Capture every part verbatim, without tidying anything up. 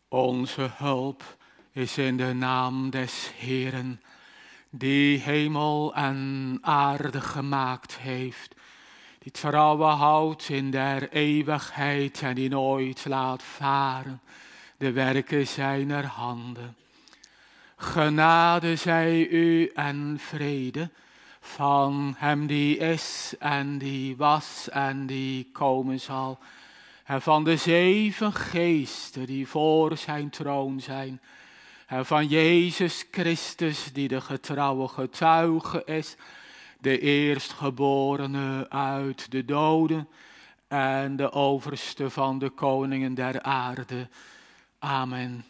Onze hulp is in de naam des Heeren, die hemel en aarde gemaakt heeft, die trouwen houdt in der eeuwigheid en die nooit laat varen de werken zijner handen. Genade zij u en vrede van hem die is en die was en die komen zal, en van de zeven geesten die voor zijn troon zijn, en van Jezus Christus die de getrouwe getuige is, de eerstgeborene uit de doden en de overste van de koningen der aarde. Amen.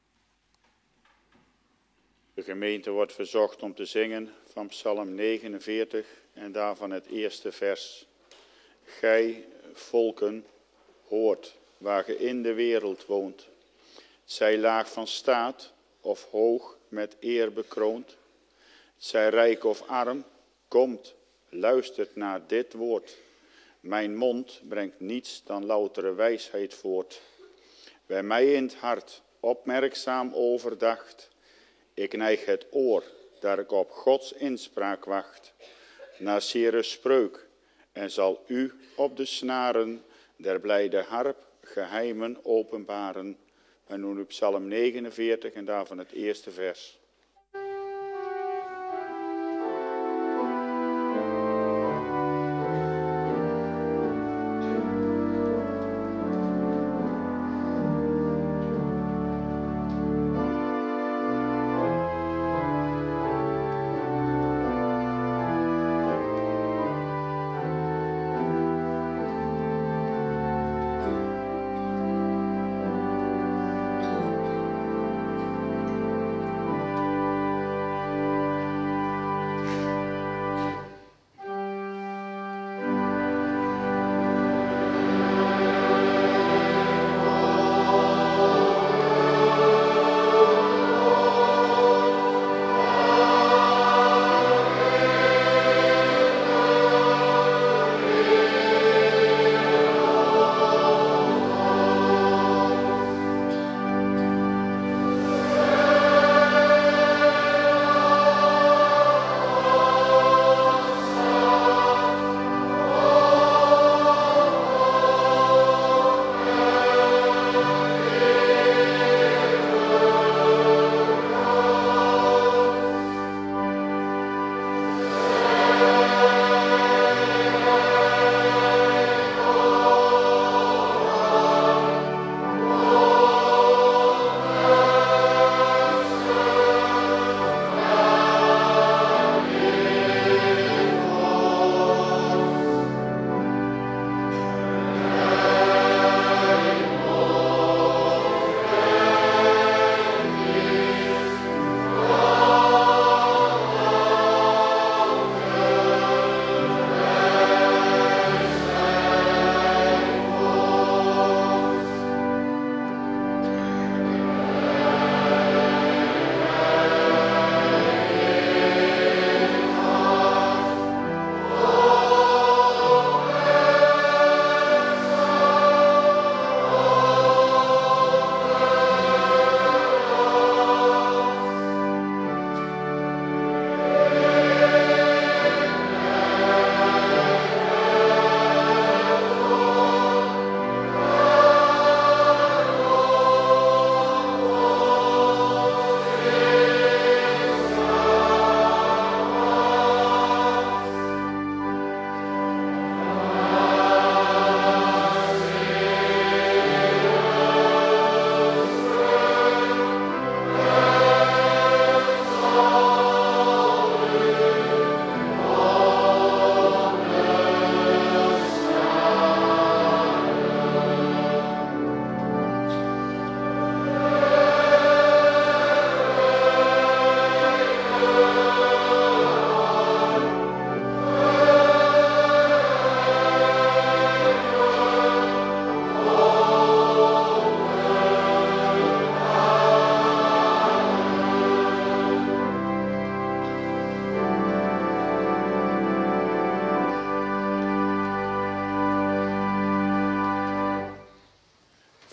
De gemeente wordt verzocht om te zingen van Psalm negenenveertig en daarvan het eerste vers. Gij, volken, hoort waar ge in de wereld woont. Zij laag van staat of hoog met eer bekroond. Zij rijk of arm, komt, luistert naar dit woord. Mijn mond brengt niets dan loutere wijsheid voort. Bij mij in het hart, opmerkzaam overdacht. Ik neig het oor, dat ik op Gods inspraak wacht. Naar zere spreuk, en zal u op de snaren der blijde harp geheimen openbaren. We doen nu Psalm negenenveertig en daarvan het eerste vers.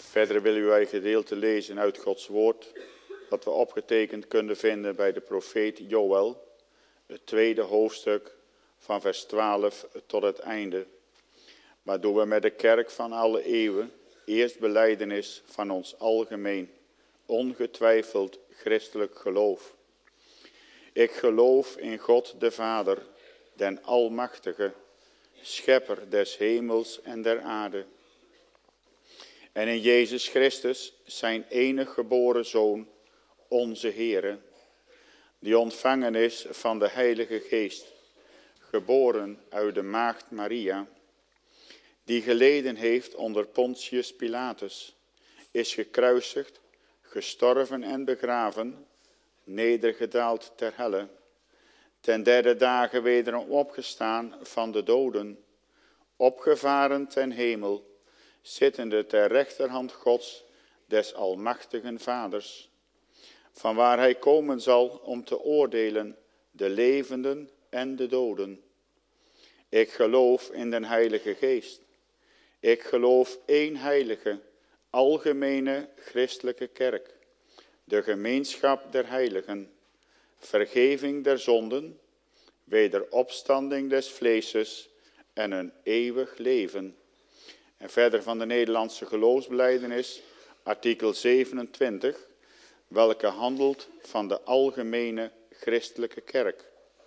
Verder willen wij gedeelte lezen uit Gods woord, dat we opgetekend kunnen vinden bij de profeet Joël, het tweede hoofdstuk van vers twaalf tot het einde. Waardoor we met de kerk van alle eeuwen eerst belijdenis van ons algemeen, ongetwijfeld christelijk geloof. Ik geloof in God de Vader, den Almachtige, schepper des hemels en der aarde. En in Jezus Christus, zijn enig geboren Zoon, onze Heere, die ontvangen is van de Heilige Geest, geboren uit de maagd Maria, die geleden heeft onder Pontius Pilatus, is gekruisigd, gestorven en begraven, nedergedaald ter helle, ten derde dagen wederom opgestaan van de doden, opgevaren ten hemel, zittende ter rechterhand Gods, des almachtigen Vaders, vanwaar hij komen zal om te oordelen de levenden en de doden. Ik geloof in den Heilige Geest. Ik geloof één heilige, algemene christelijke kerk, de gemeenschap der heiligen, vergeving der zonden, wederopstanding des vleeses en een eeuwig leven. En verder van de Nederlandse geloofsbelijdenis, artikel zevenentwintig, welke handelt van de algemene christelijke kerk.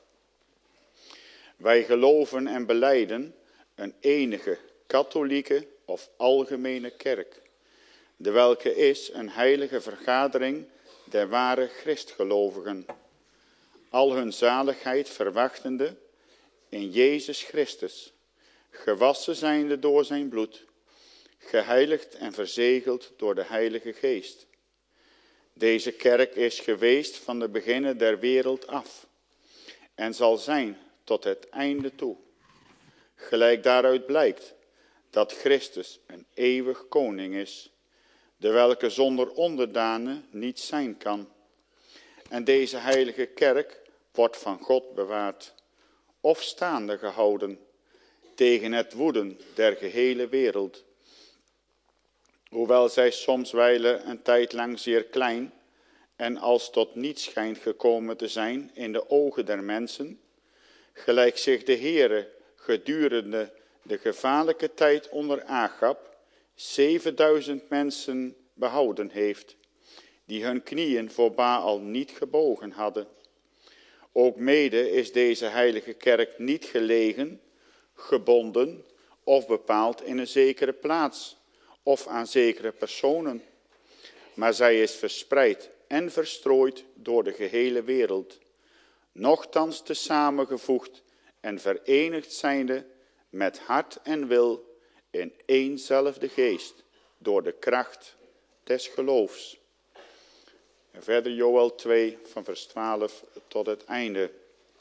Wij geloven en belijden een enige katholieke of algemene kerk, de welke is een heilige vergadering der ware christgelovigen, al hun zaligheid verwachtende in Jezus Christus, gewassen zijnde door zijn bloed, geheiligd en verzegeld door de Heilige Geest. Deze kerk is geweest van de beginnen der wereld af en zal zijn tot het einde toe. Gelijk daaruit blijkt dat Christus een eeuwig koning is, de welke zonder onderdanen niet zijn kan. En deze heilige kerk wordt van God bewaard, of staande gehouden, tegen het woeden der gehele wereld. Hoewel zij soms wijlen een tijd lang zeer klein en als tot niets schijnt gekomen te zijn in de ogen der mensen, gelijk zich de Heere gedurende de gevaarlijke tijd onder Agab zevenduizend mensen behouden heeft, die hun knieën voor Baal niet gebogen hadden. Ook mede is deze heilige kerk niet gelegen, gebonden of bepaald in een zekere plaats of aan zekere personen, maar zij is verspreid en verstrooid door de gehele wereld, nochtans te samengevoegd en verenigd zijnde met hart en wil in éénzelfde geest, door de kracht des geloofs. En verder Joël twee van vers twaalf tot het einde.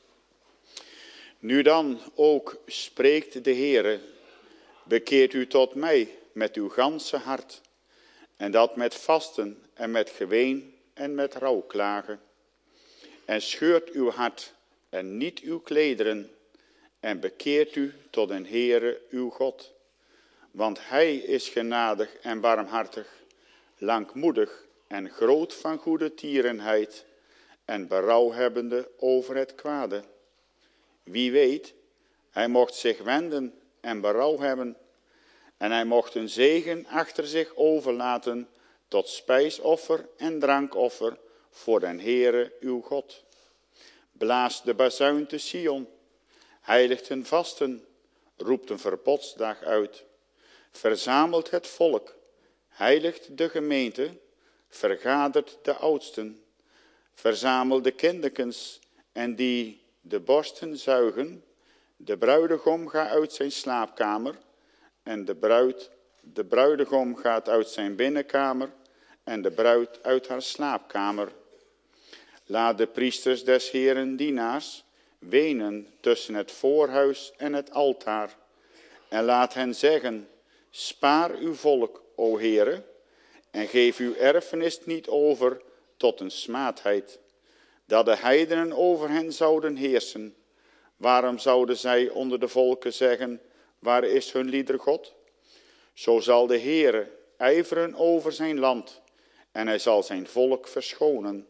Nu dan ook spreekt de Heere, bekeert u tot mij met uw ganse hart, en dat met vasten en met geween en met rouwklagen. En scheurt uw hart en niet uw klederen, en bekeert u tot den Heere uw God. Want hij is genadig en barmhartig, langmoedig en groot van goede tierenheid, en berouwhebbende over het kwade. Wie weet, hij mocht zich wenden en berouw hebben, en hij mocht een zegen achter zich overlaten tot spijsoffer en drankoffer voor den Heere uw God. Blaast de bazuin te Sion, heiligt hun vasten, roept een verbodsdag uit. Verzamelt het volk, heiligt de gemeente, vergadert de oudsten. Verzamel de kinderkens en die de borsten zuigen. De bruidegom gaat uit zijn slaapkamer en de bruid, de bruidegom gaat uit zijn binnenkamer en de bruid uit haar slaapkamer. Laat de priesters des Heeren dienaars wenen tussen het voorhuis en het altaar. En laat hen zeggen, spaar uw volk, o Heere, en geef uw erfenis niet over tot een smaadheid, dat de heidenen over hen zouden heersen. Waarom zouden zij onder de volken zeggen, waar is hun liedergod? Zo zal de Heere ijveren over zijn land en hij zal zijn volk verschonen.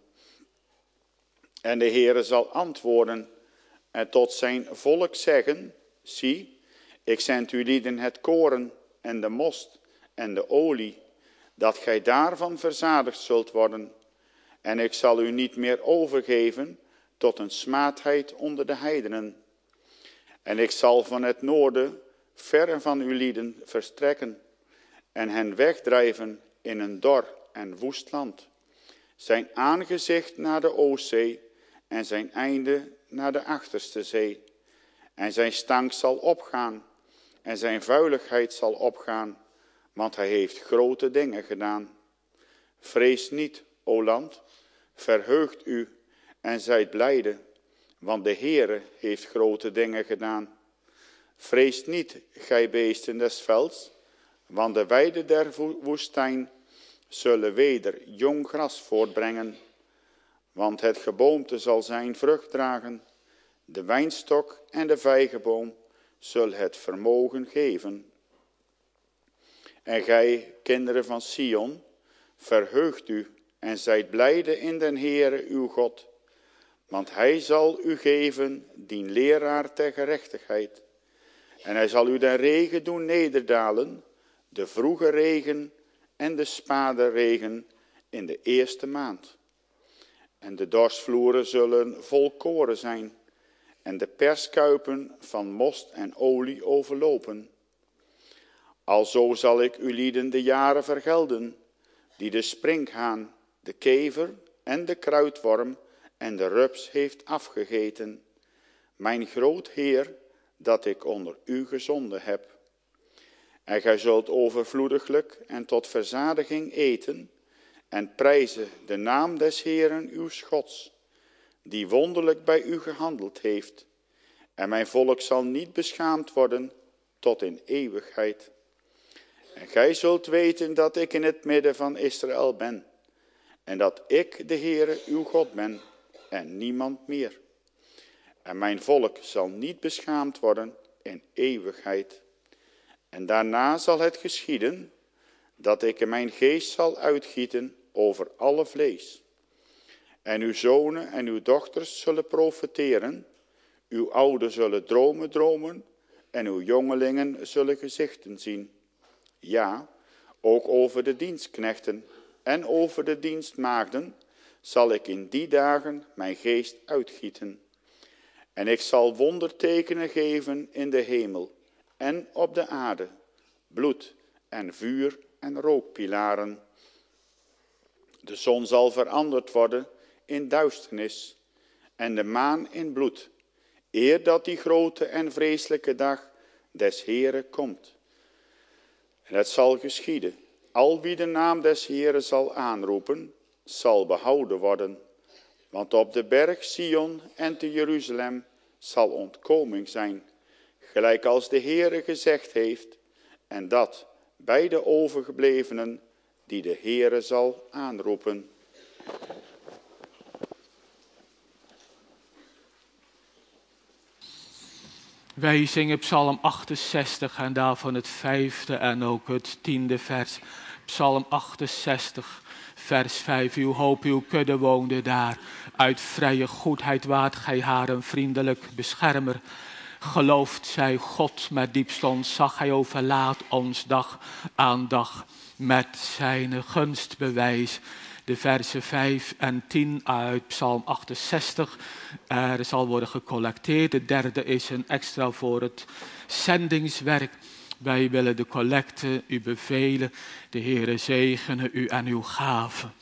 En de Heere zal antwoorden en tot zijn volk zeggen, zie, ik zend u lieden het koren en de most en de olie, dat gij daarvan verzadigd zult worden. En ik zal u niet meer overgeven tot een smaadheid onder de heidenen. En ik zal van het noorden verre van uw lieden verstrekken en hen wegdrijven in een dor en woest land. Zijn aangezicht naar de Oostzee en zijn einde naar de achterste zee. En zijn stank zal opgaan en zijn vuiligheid zal opgaan, want hij heeft grote dingen gedaan. Vrees niet, o land, verheugt u en zijt blijde, want de Heere heeft grote dingen gedaan. Vrees niet, gij beesten des velds, want de weiden der woestijn zullen weder jong gras voortbrengen. Want het geboomte zal zijn vrucht dragen, de wijnstok en de vijgenboom zullen het vermogen geven. En gij, kinderen van Sion, verheugt u en zijt blijde in den Heere uw God, want hij zal u geven dien leraar ter gerechtigheid. En hij zal u de regen doen nederdalen, de vroege regen en de spade regen in de eerste maand. En de dorsvloeren zullen vol koren zijn, en de perskuipen van most en olie overlopen. Alzo zal ik u lieden de jaren vergelden, die de sprinkhaan, de kever en de kruidworm en de rups heeft afgegeten. Mijn groot Heer, dat ik onder u gezonden heb. En gij zult overvloediglijk en tot verzadiging eten en prijzen de naam des Heeren uw Gods, die wonderlijk bij u gehandeld heeft. En mijn volk zal niet beschaamd worden tot in eeuwigheid. En gij zult weten dat ik in het midden van Israël ben, en dat ik de Heere uw God ben, en niemand meer. En mijn volk zal niet beschaamd worden in eeuwigheid. En daarna zal het geschieden, dat ik mijn geest zal uitgieten over alle vlees. En uw zonen en uw dochters zullen profeteren, uw ouden zullen dromen dromen, en uw jongelingen zullen gezichten zien. Ja, ook over de dienstknechten en over de dienstmaagden zal ik in die dagen mijn geest uitgieten. En ik zal wondertekenen geven in de hemel en op de aarde, bloed en vuur en rookpilaren. De zon zal veranderd worden in duisternis en de maan in bloed, eer dat die grote en vreselijke dag des Heeren komt. En het zal geschieden, al wie de naam des Heeren zal aanroepen, zal behouden worden. Want op de berg Sion en te Jeruzalem zal ontkoming zijn, gelijk als de Heere gezegd heeft, en dat bij de overgeblevenen die de Heere zal aanroepen. Wij zingen Psalm achtenzestig en daarvan het vijfde en ook het tiende vers. Psalm achtenzestig, vers vijf. Uw hoop, uw kudde woonde daar. Uit vrije goedheid waart gij haar een vriendelijk beschermer. Gelooft zij God met diepst ontzag. Hij overlaat ons dag aan dag met zijn gunstbewijs. De versen vijf en tien uit Psalm achtenzestig. Er zal worden gecollecteerd. De derde is een extra voor het zendingswerk. Wij willen de collecte u bevelen. De Heere zegene u en uw gaven.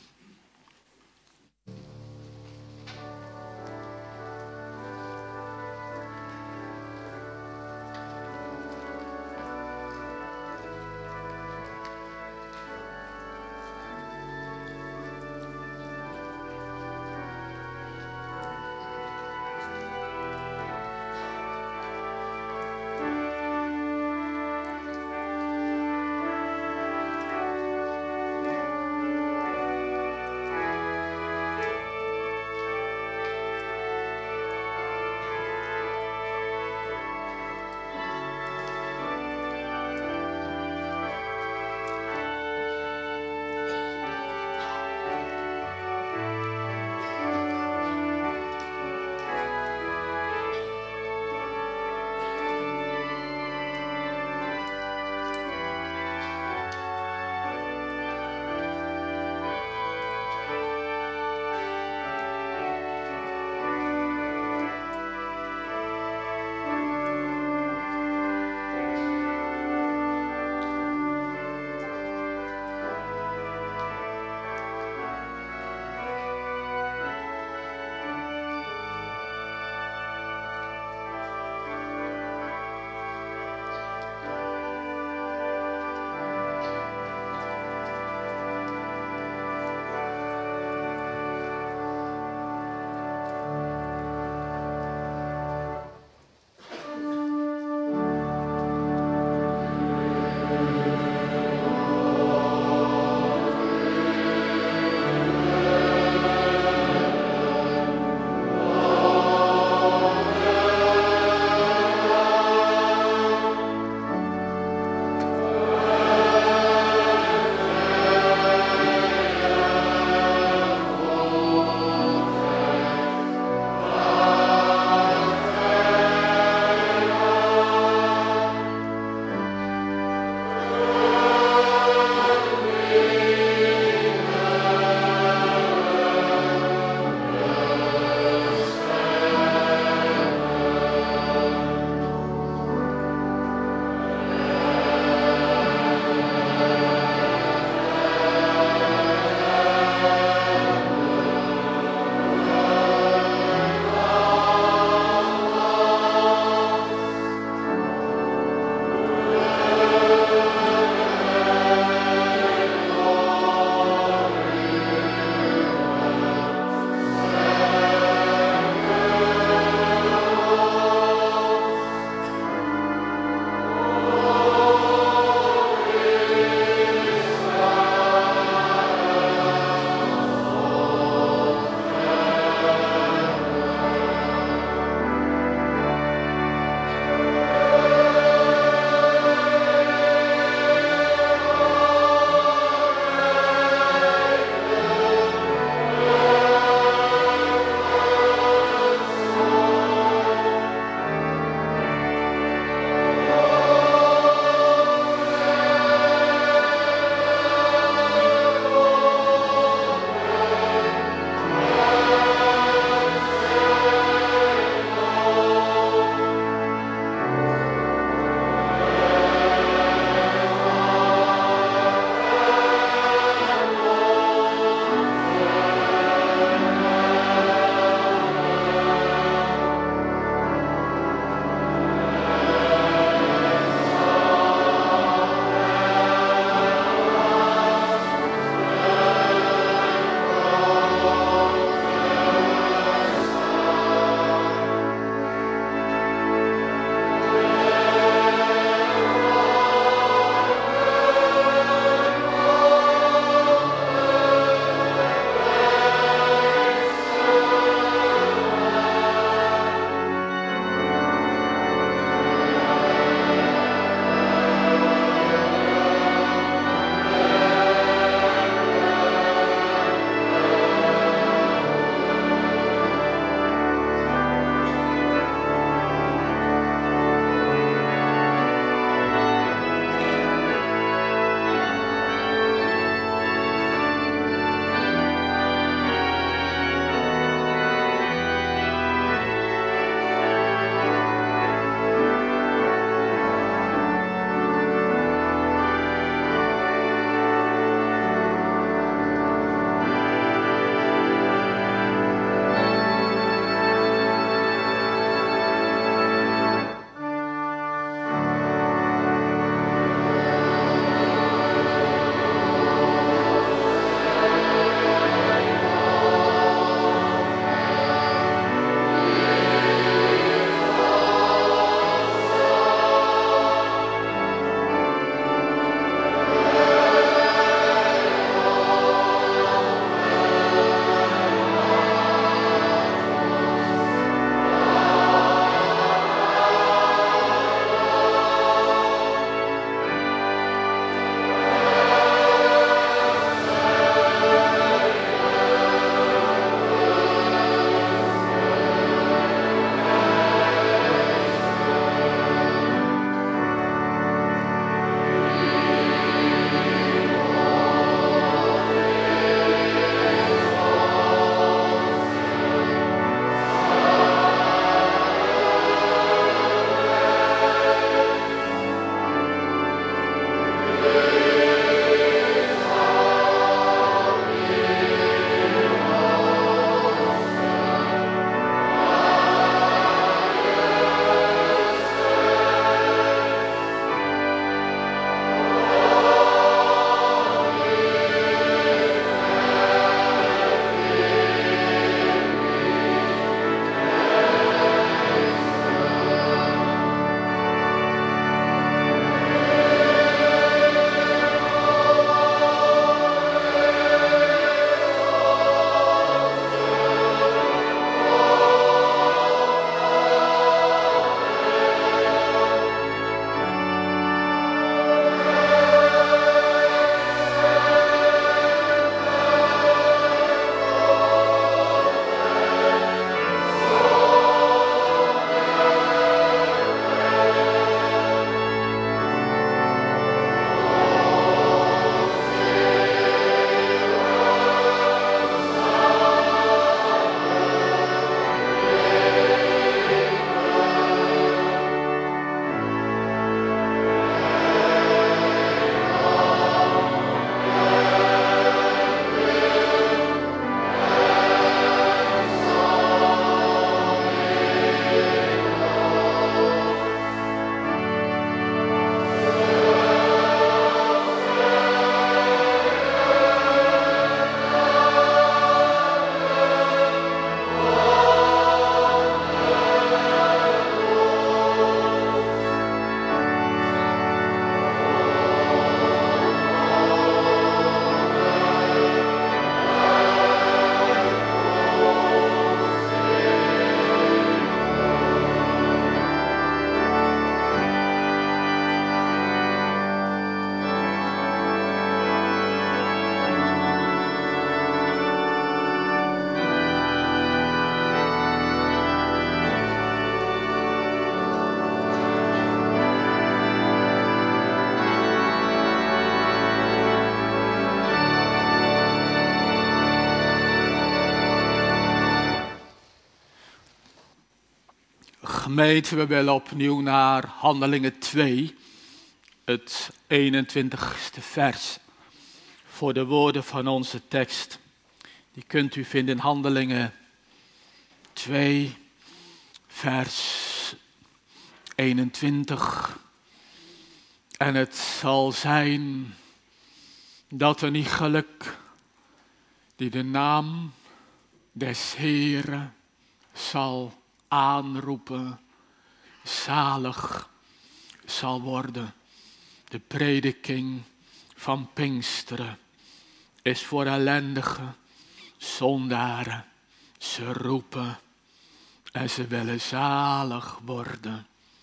Gemeente, we willen opnieuw naar Handelingen twee, het eenentwintigste vers. Voor de woorden van onze tekst. Die kunt u vinden in Handelingen twee, vers eenentwintig. En het zal zijn dat een iegelijk die de naam des Heeren zal aanroepen, zalig zal worden. De prediking van Pinksteren is voor ellendige zondaren. Ze roepen en ze willen zalig worden.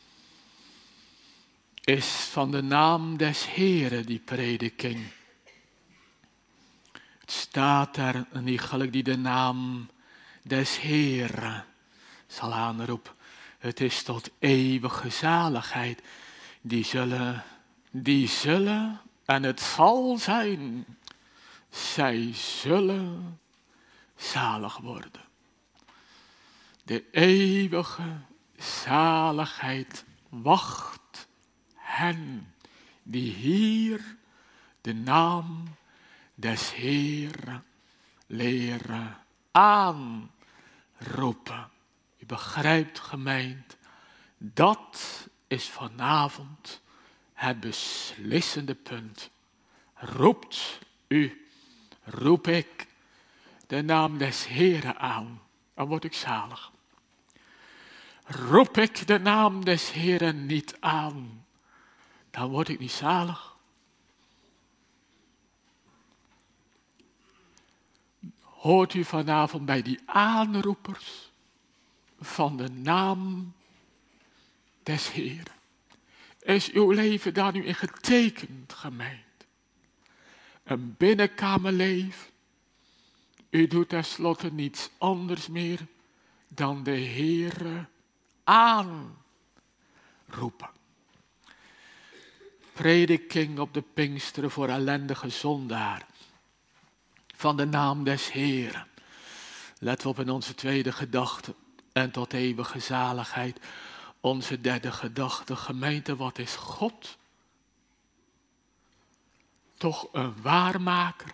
Is van de naam des Heeren die prediking. Het staat er een iegelijk die de naam des Heeren zal aanroepen. Het is tot eeuwige zaligheid. Die zullen, die zullen, en het zal zijn, zij zullen zalig worden. De eeuwige zaligheid wacht hen die hier de naam des Heeren leren aanroepen. U begrijpt, gemeente, dat is vanavond het beslissende punt. Roept u, roep ik de naam des Heeren aan, dan word ik zalig. Roep ik de naam des Heeren niet aan, dan word ik niet zalig. Hoort u vanavond bij die aanroepers van de naam des Heeren? Is uw leven daar nu in getekend, gemeente? Een binnenkamerleven. U doet tenslotte niets anders meer dan de Heere aanroepen. Prediking op de Pinksteren voor ellendige zondaar. Van de naam des Heeren. Let op in onze tweede gedachte. En tot eeuwige zaligheid. Onze derde gedachte. Gemeente, wat is God? Toch een waarmaker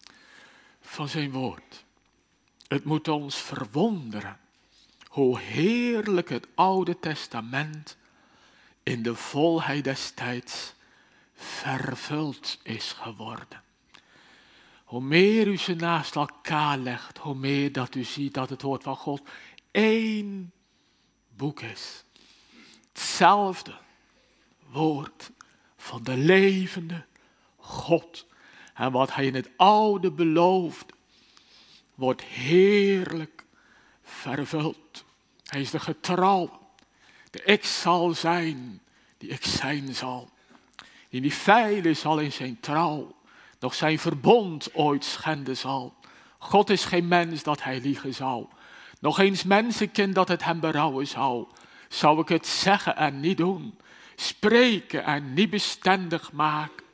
van zijn woord. Het moet ons verwonderen. Hoe heerlijk het Oude Testament in de volheid des tijds vervuld is geworden. Hoe meer u ze naast elkaar legt, hoe meer dat u ziet dat het woord van God één boek is. Hetzelfde woord van de levende God. En wat hij in het oude beloofde, wordt heerlijk vervuld. Hij is de getrouw. De ik zal zijn, die ik zijn zal. Die niet veilen zal in zijn trouw. Nog zijn verbond ooit schenden zal. God is geen mens dat hij liegen zou. Nog eens mensenkind dat het hem berouwen zou. Zou ik het zeggen en niet doen. Spreken en niet bestendig maken.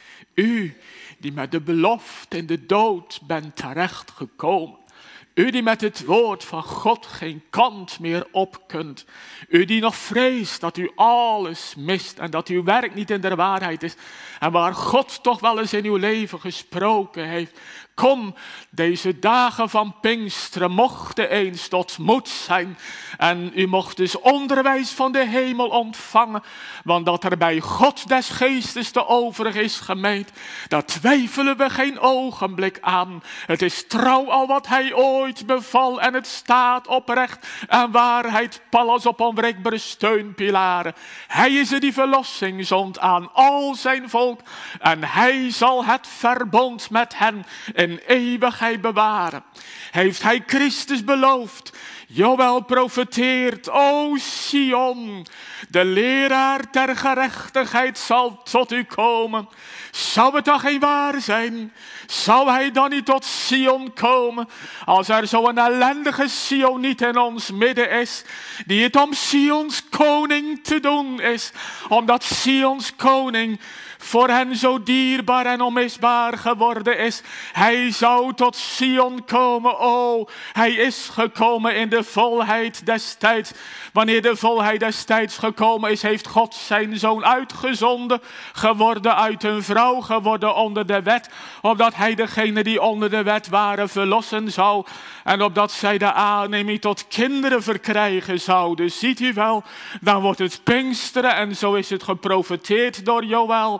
U die met de belofte in de dood bent terechtgekomen. U die met het woord van God geen kant meer op kunt. U die nog vreest dat u alles mist en dat uw werk niet in de waarheid is. En waar God toch wel eens in uw leven gesproken heeft. Kom, deze dagen van Pinksteren mochten eens tot moed zijn. En u mocht dus onderwijs van de hemel ontvangen. Want dat er bij God des geestes te overig is gemeend. Daar twijfelen we geen ogenblik aan. Het is trouw al wat hij ooit beval. En het staat oprecht en waarheid. Pallas op onwrikbare steunpilaren. Hij is er die verlossing zond aan al zijn volk. En hij zal het verbond met hen in eeuwigheid bewaren. Heeft hij Christus beloofd. Joël profeteert, o Sion, de leraar ter gerechtigheid zal tot u komen. Zou het dan geen waar zijn? Zou hij dan niet tot Sion komen? Als er zo'n ellendige Sioniet in ons midden is, die het om Sions koning te doen is, omdat Sions koning voor hen zo dierbaar en onmisbaar geworden is. Hij zou tot Sion komen. O, hij is gekomen in de volheid des tijds. Wanneer de volheid des tijds gekomen is, heeft God zijn zoon uitgezonden, geworden uit een vrouw, geworden onder de wet, opdat hij degene die onder de wet waren verlossen zou, en opdat zij de aanneming tot kinderen verkrijgen zouden. Ziet u wel, dan wordt het Pinksteren, en zo is het geprofeteerd door Joël.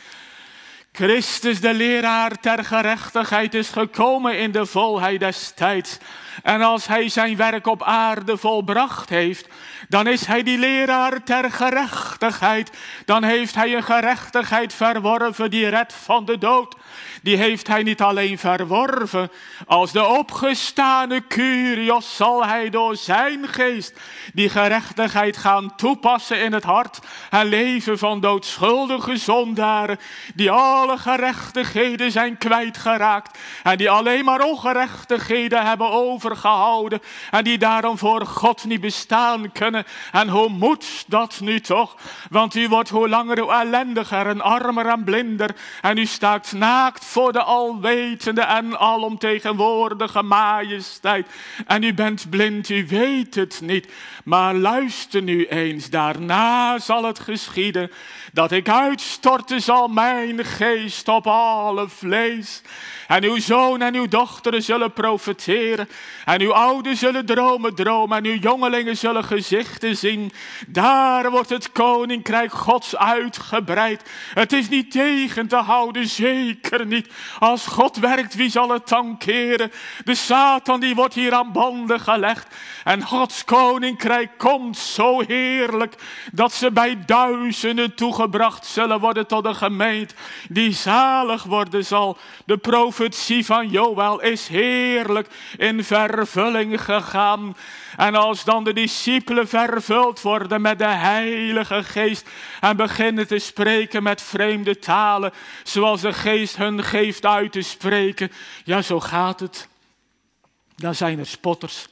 Christus, de leraar ter gerechtigheid, is gekomen in de volheid des tijds. En als hij zijn werk op aarde volbracht heeft, dan is hij die leraar ter gerechtigheid. Dan heeft hij een gerechtigheid verworven die redt van de dood. Die heeft hij niet alleen verworven. Als de opgestane Kyrios zal hij door zijn geest die gerechtigheid gaan toepassen in het hart en leven van doodschuldige zondaren, die alle gerechtigheden zijn kwijtgeraakt en die alleen maar ongerechtigheden hebben overgehouden en die daarom voor God niet bestaan kunnen. En hoe moet dat nu toch? Want u wordt hoe langer hoe ellendiger en armer en blinder en u staat naakt voor de alwetende en alomtegenwoordige majesteit. En u bent blind, u weet het niet. Maar luister nu eens, daarna zal het geschieden dat ik uitstorten zal mijn geest op alle vlees. En uw zoon en uw dochteren zullen profeteren. En uw ouden zullen dromen dromen. En uw jongelingen zullen gezichten zien. Daar wordt het koninkrijk Gods uitgebreid. Het is niet tegen te houden, zeker niet. Als God werkt, wie zal het dan keren? De Satan die wordt hier aan banden gelegd. En Gods koninkrijk komt zo heerlijk dat ze bij duizenden toegebracht zullen worden tot een gemeente die zalig worden zal. De profetie van Joël is heerlijk in vervulling gegaan. En als dan de discipelen vervuld worden met de Heilige Geest en beginnen te spreken met vreemde talen, zoals de Geest hun geeft uit te spreken, ja, zo gaat het. Dan zijn er spotters.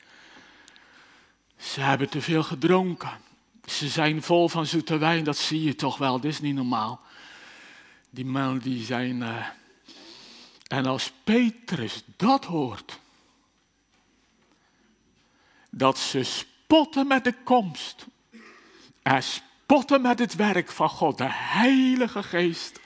Ze hebben te veel gedronken. Ze zijn vol van zoete wijn, dat zie je toch wel, dit is niet normaal. Die mannen die zijn... Uh... En als Petrus dat hoort, dat ze spotten met de komst en spotten met het werk van God, de Heilige Geest,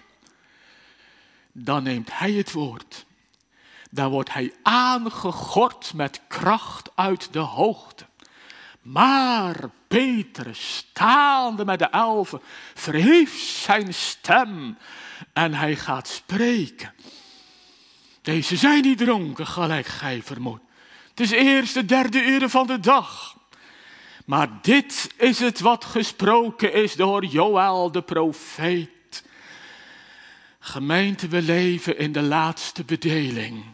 dan neemt hij het woord. Dan wordt hij aangegord met kracht uit de hoogte. Maar Petrus, staande met de elfen, verhief zijn stem en hij gaat spreken. Deze zijn niet dronken, gelijk gij vermoedt. Het is eerst de derde uur van de dag. Maar dit is het wat gesproken is door Joël de profeet. Gemeente, we leven in de laatste bedeling.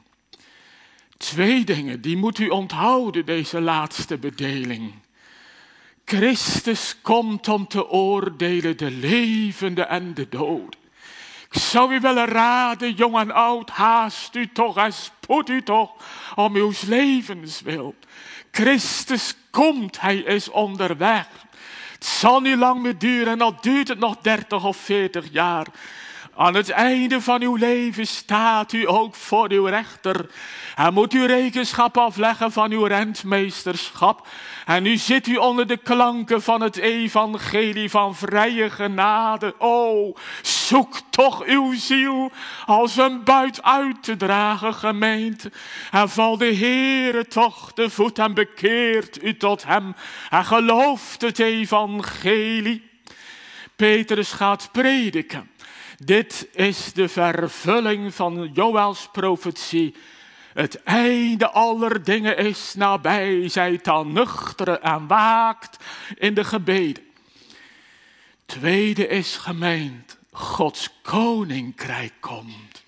Twee dingen, die moet u onthouden, deze laatste bedeling. Christus komt om te oordelen de levenden en de doden. Ik zou u willen raden, jong en oud, haast u toch en spoed u toch om uw levens wil. Christus komt, hij is onderweg. Het zal niet lang meer duren en al duurt het nog dertig of veertig jaar. Aan het einde van uw leven staat u ook voor uw rechter. En moet u rekenschap afleggen van uw rentmeesterschap. En nu zit u onder de klanken van het evangelie van vrije genade. O, zoek toch uw ziel als een buit uit te dragen, gemeente. En val de Heere toch te voet en bekeert u tot hem. En gelooft het evangelie. Petrus gaat prediken. Dit is de vervulling van Joëls profetie. Het einde aller dingen is nabij. Zijt dan nuchteren en waakt in de gebeden. Tweede is gemeend. Gods koninkrijk komt.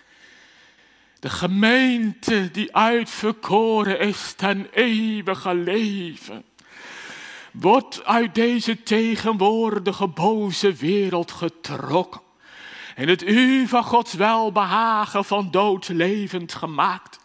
De gemeente die uitverkoren is ten eeuwige leven, wordt uit deze tegenwoordige boze wereld getrokken. In het uur van Gods welbehagen van dood levend gemaakt.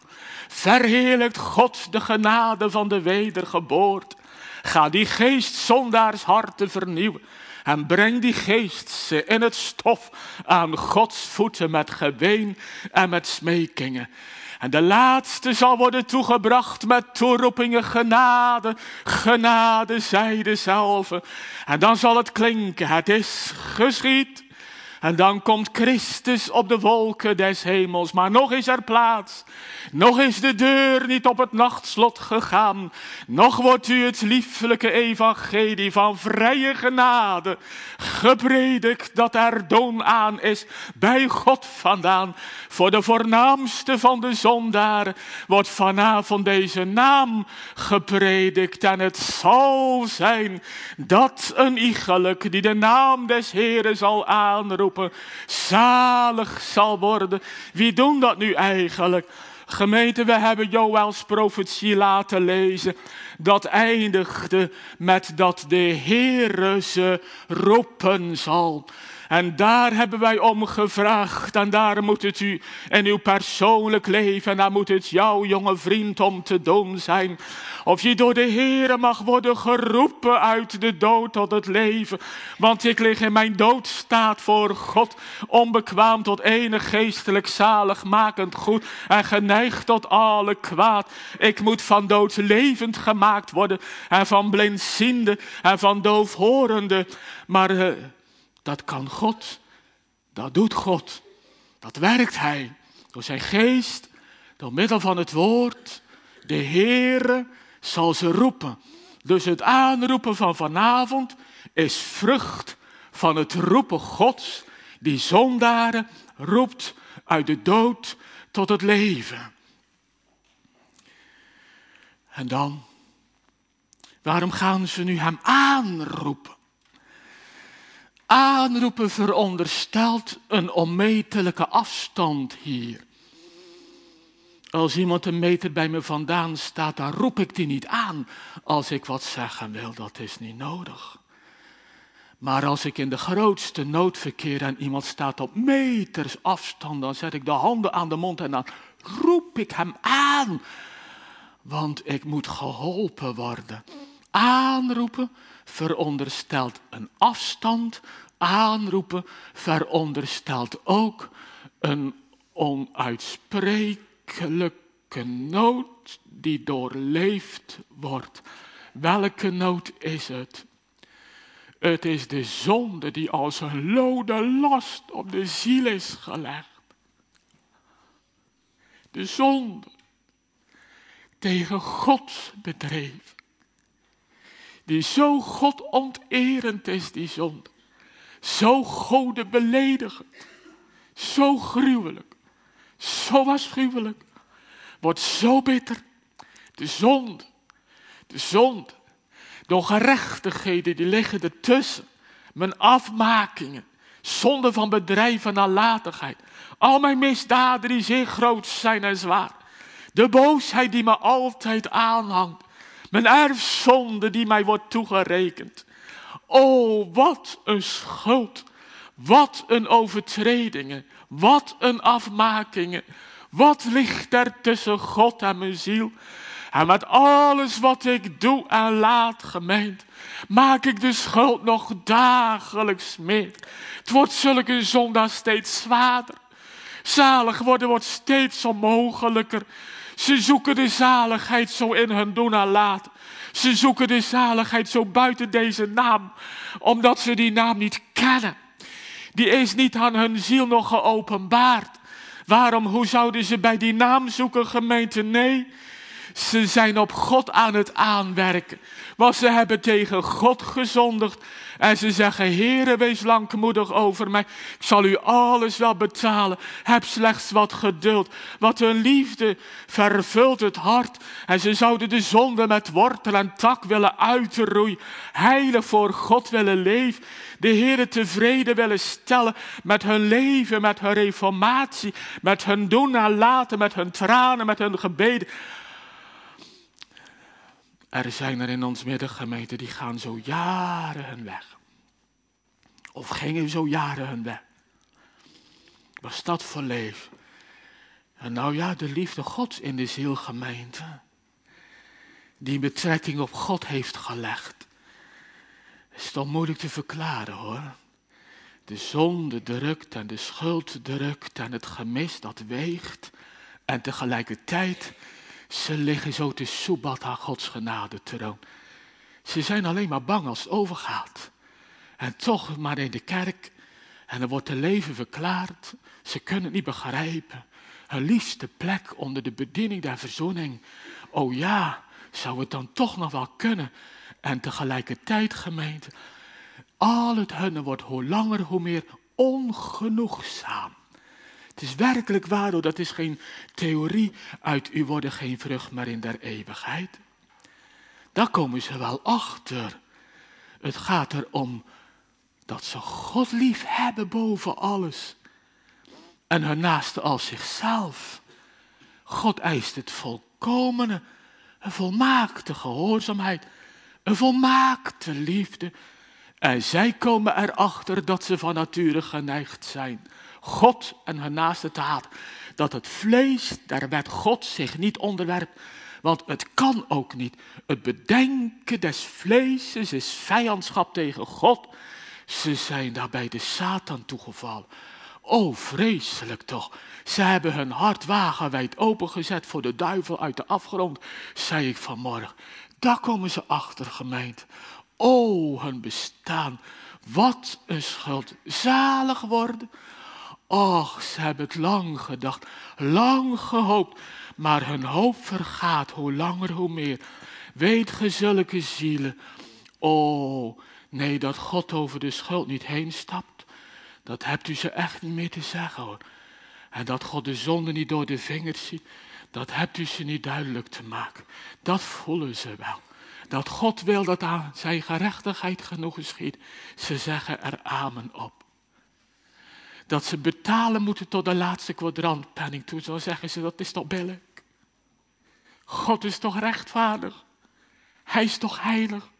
Verheerlijkt God de genade van de wedergeboorte. Ga die geest zondaars harten vernieuwen. En breng die geest ze in het stof aan Gods voeten met geween en met smekingen. En de laatste zal worden toegebracht met toeroepingen genade, genade zij dezelfde. En dan zal het klinken, het is geschied. En dan komt Christus op de wolken des hemels. Maar nog is er plaats. Nog is de deur niet op het nachtslot gegaan. Nog wordt u het lieflijke evangelie van vrije genade gepredikt, dat er doon aan is bij God vandaan. Voor de voornaamste van de zondaren wordt vanavond deze naam gepredikt. En het zal zijn dat een iegelijk die de naam des Heeren zal aanroepen, zalig zal worden. Wie doen dat nu eigenlijk? Gemeente, we hebben Joëls profetie laten lezen. Dat eindigde met dat de Heere ze roepen zal. En daar hebben wij om gevraagd. En daar moet het u in uw persoonlijk leven. En daar moet het jouw jonge vriend om te doen zijn. Of je door de Heere mag worden geroepen uit de dood tot het leven. Want ik lig in mijn doodstaat voor God. Onbekwaam tot enig geestelijk zaligmakend goed. En geneigd tot alle kwaad. Ik moet van dood levend gemaakt worden. En van blindziende en van doofhorende. Maar uh, dat kan God. Dat doet God. Dat werkt Hij. Door zijn geest. Door middel van het woord. De Heere zal ze roepen. Dus het aanroepen van vanavond is vrucht van het roepen Gods, die zondaren roept uit de dood tot het leven. En dan, waarom gaan ze nu hem aanroepen? Aanroepen veronderstelt een onmetelijke afstand hier. Als iemand een meter bij me vandaan staat, dan roep ik die niet aan als ik wat zeggen wil. Dat is niet nodig. Maar als ik in de grootste nood verkeer en iemand staat op meters afstand, dan zet ik de handen aan de mond en dan roep ik hem aan. Want ik moet geholpen worden. Aanroepen veronderstelt een afstand. Aanroepen veronderstelt ook een onuitsprekelijke nood die doorleefd wordt. Welke nood is het? Het is de zonde die als een lode last op de ziel is gelegd. De zonde tegen God bedreven. Die zo godonterend is, die zonde. Zo Gode beledigend. Zo gruwelijk. Zo afschuwelijk. Wordt zo bitter. De zonde. De zonde. De ongerechtigheden die liggen ertussen. Mijn afmakingen. Zonde van bedrijf en nalatigheid. Al mijn misdaden die zeer groot zijn en zwaar. De boosheid die me altijd aanhangt. Mijn erfzonde die mij wordt toegerekend. O, wat een schuld. Wat een overtredingen. Wat een afmakingen. Wat ligt er tussen God en mijn ziel? En met alles wat ik doe en laat, gemeente, maak ik de schuld nog dagelijks meer. Het wordt zulke zondags steeds zwaarder. Zalig worden wordt steeds onmogelijker. Ze zoeken de zaligheid zo in hun doen en laten. Ze zoeken de zaligheid zo buiten deze naam, omdat ze die naam niet kennen. Die is niet aan hun ziel nog geopenbaard. Waarom, hoe zouden ze bij die naam zoeken, gemeente? Nee, ze zijn op God aan het aanwerken. Want ze hebben tegen God gezondigd. En ze zeggen, Heere, wees langmoedig over mij. Ik zal u alles wel betalen. Heb slechts wat geduld. Wat een liefde vervult het hart. En ze zouden de zonde met wortel en tak willen uitroeien. Heilig voor God willen leven. De Heere tevreden willen stellen met hun leven, met hun reformatie. Met hun doen en laten, met hun tranen, met hun gebeden. Er zijn er in ons midden, gemeente, die gaan zo jaren hun weg. Of gingen zo jaren hun weg. Was dat voor leven? En nou ja, de liefde Gods in de zielgemeente, die betrekking op God heeft gelegd, is toch moeilijk te verklaren hoor. De zonde drukt en de schuld drukt en het gemis dat weegt. En tegelijkertijd, ze liggen zo te soebat aan Gods genade troon. Ze zijn alleen maar bang als het overgaat. En toch maar in de kerk. En er wordt de leven verklaard. Ze kunnen het niet begrijpen. Hun liefste plek onder de bediening der verzoening. Oh ja, zou het dan toch nog wel kunnen. En tegelijkertijd gemeente. Al het hunne wordt hoe langer hoe meer ongenoegzaam. Het is werkelijk waar, hoor, dat is geen theorie. Uit u worden geen vrucht, maar in der eeuwigheid. Daar komen ze wel achter. Het gaat erom dat ze God lief hebben boven alles. En hun naaste als zichzelf. God eist het volkomene, een volmaakte gehoorzaamheid, een volmaakte liefde. En zij komen erachter dat ze van nature geneigd zijn God en hun naaste te haten. Dat het vlees der wet God zich niet onderwerpt. Want het kan ook niet. Het bedenken des vleeses is vijandschap tegen God. Ze zijn daarbij de Satan toegevallen. O, vreselijk toch. Ze hebben hun hart wagenwijd opengezet voor de duivel uit de afgrond, zei ik vanmorgen. Daar komen ze achter, gemeente. O, hun bestaan. Wat een schuld. Zalig worden. Och, ze hebben het lang gedacht, lang gehoopt. Maar hun hoop vergaat, hoe langer hoe meer. Weet ge zulke zielen. O, nee, dat God over de schuld niet heen stapt. Dat hebt u ze echt niet meer te zeggen hoor. En dat God de zonde niet door de vingers ziet. Dat hebt u ze niet duidelijk te maken. Dat voelen ze wel. Dat God wil dat aan zijn gerechtigheid genoeg geschiet. Ze zeggen er amen op. Dat ze betalen moeten tot de laatste kwadrantpenning toe. Zo zeggen ze, dat is toch billijk. God is toch rechtvaardig. Hij is toch heilig.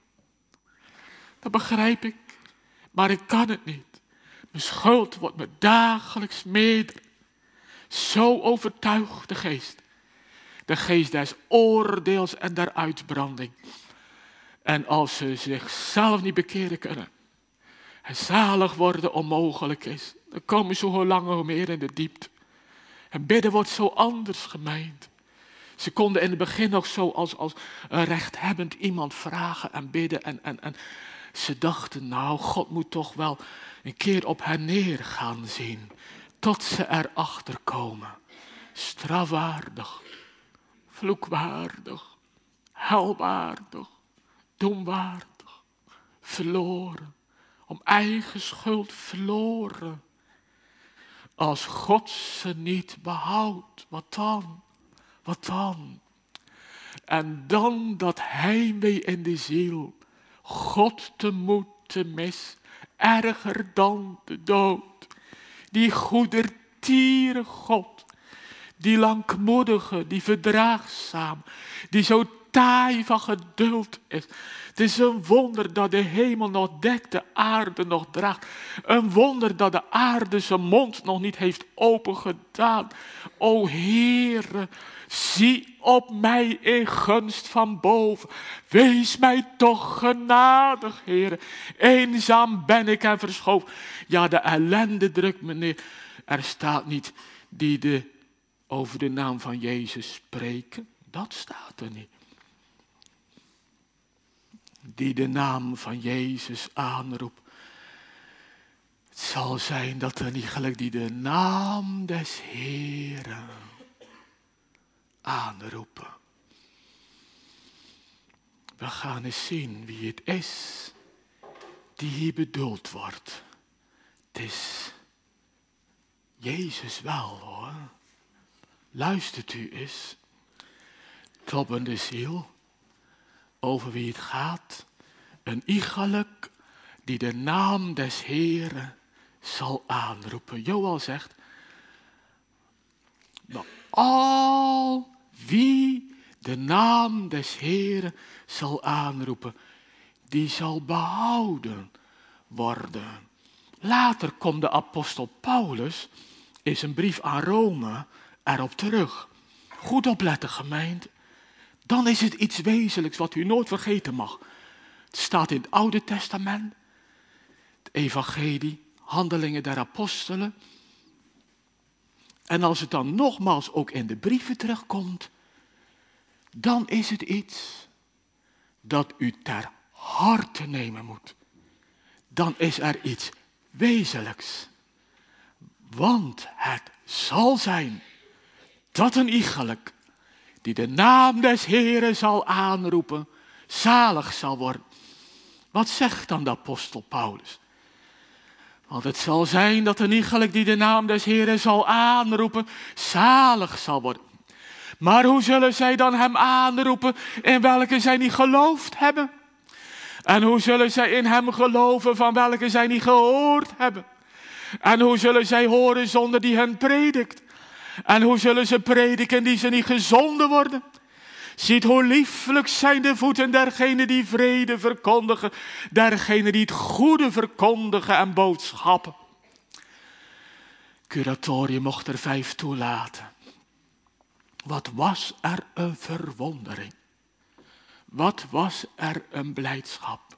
Dat begrijp ik. Maar ik kan het niet. Mijn schuld wordt me dagelijks meerder. Zo overtuigt de geest. De geest des oordeels en der uitbranding. En als ze zichzelf niet bekeren kunnen. En zalig worden onmogelijk is. Dan komen ze hoe langer hoe meer in de diepte. En bidden wordt zo anders gemeend. Ze konden in het begin nog zo als, als een rechthebbend iemand vragen en bidden. En, en, en ze dachten, nou, God moet toch wel een keer op hen neer gaan zien. Tot ze erachter komen. Strafwaardig, vloekwaardig, helwaardig, doemwaardig, verloren. Om eigen schuld verloren. Als God ze niet behoudt, wat dan? Wat dan? En dan dat heimwee in de ziel. God te moeten mis. Erger dan de dood. Die goedertiere God. Die langmoedige, die verdraagzaam. Die zo taai van geduld is. Het is een wonder dat de hemel nog dekt, de aarde nog draagt. Een wonder dat de aarde zijn mond nog niet heeft opengedaan. O Heere, zie op mij in gunst van boven. Wees mij toch genadig, Heere. Eenzaam ben ik en verschoven. Ja, de ellende drukt me neer. Er staat niet die de, over de naam van Jezus spreken. Dat staat er niet. Die de naam van Jezus aanroept. Het zal zijn dat er niet gelijk die de naam des Heeren aanroepen. We gaan eens zien wie het is die hier bedoeld wordt. Het is Jezus wel hoor. Luistert u eens. Kloppende ziel. Over wie het gaat. Een iegelijk die de naam des Heeren zal aanroepen. Joël zegt. Maar al wie de naam des Heeren zal aanroepen. Die zal behouden worden. Later komt de apostel Paulus in zijn brief aan Rome erop terug. Goed opletten, gemeente. Dan is het iets wezenlijks wat u nooit vergeten mag. Het staat in het Oude Testament. Het evangelie, handelingen der apostelen. En als het dan nogmaals ook in de brieven terugkomt, dan is het iets dat u ter harte nemen moet. Dan is er iets wezenlijks. Want het zal zijn dat een iegelijk die de naam des Heeren zal aanroepen, zalig zal worden. Wat zegt dan de apostel Paulus? Want het zal zijn dat een iegelijk die de naam des Heeren zal aanroepen, zalig zal worden. Maar hoe zullen zij dan hem aanroepen in welke zij niet geloofd hebben? En hoe zullen zij in hem geloven van welke zij niet gehoord hebben? En hoe zullen zij horen zonder die hen predikt? En hoe zullen ze prediken die ze niet gezonden worden? Ziet hoe lieflijk zijn de voeten dergenen die vrede verkondigen, dergenen die het goede verkondigen en boodschappen. Curatorium mocht er vijf toelaten. Wat was er een verwondering. Wat was er een blijdschap.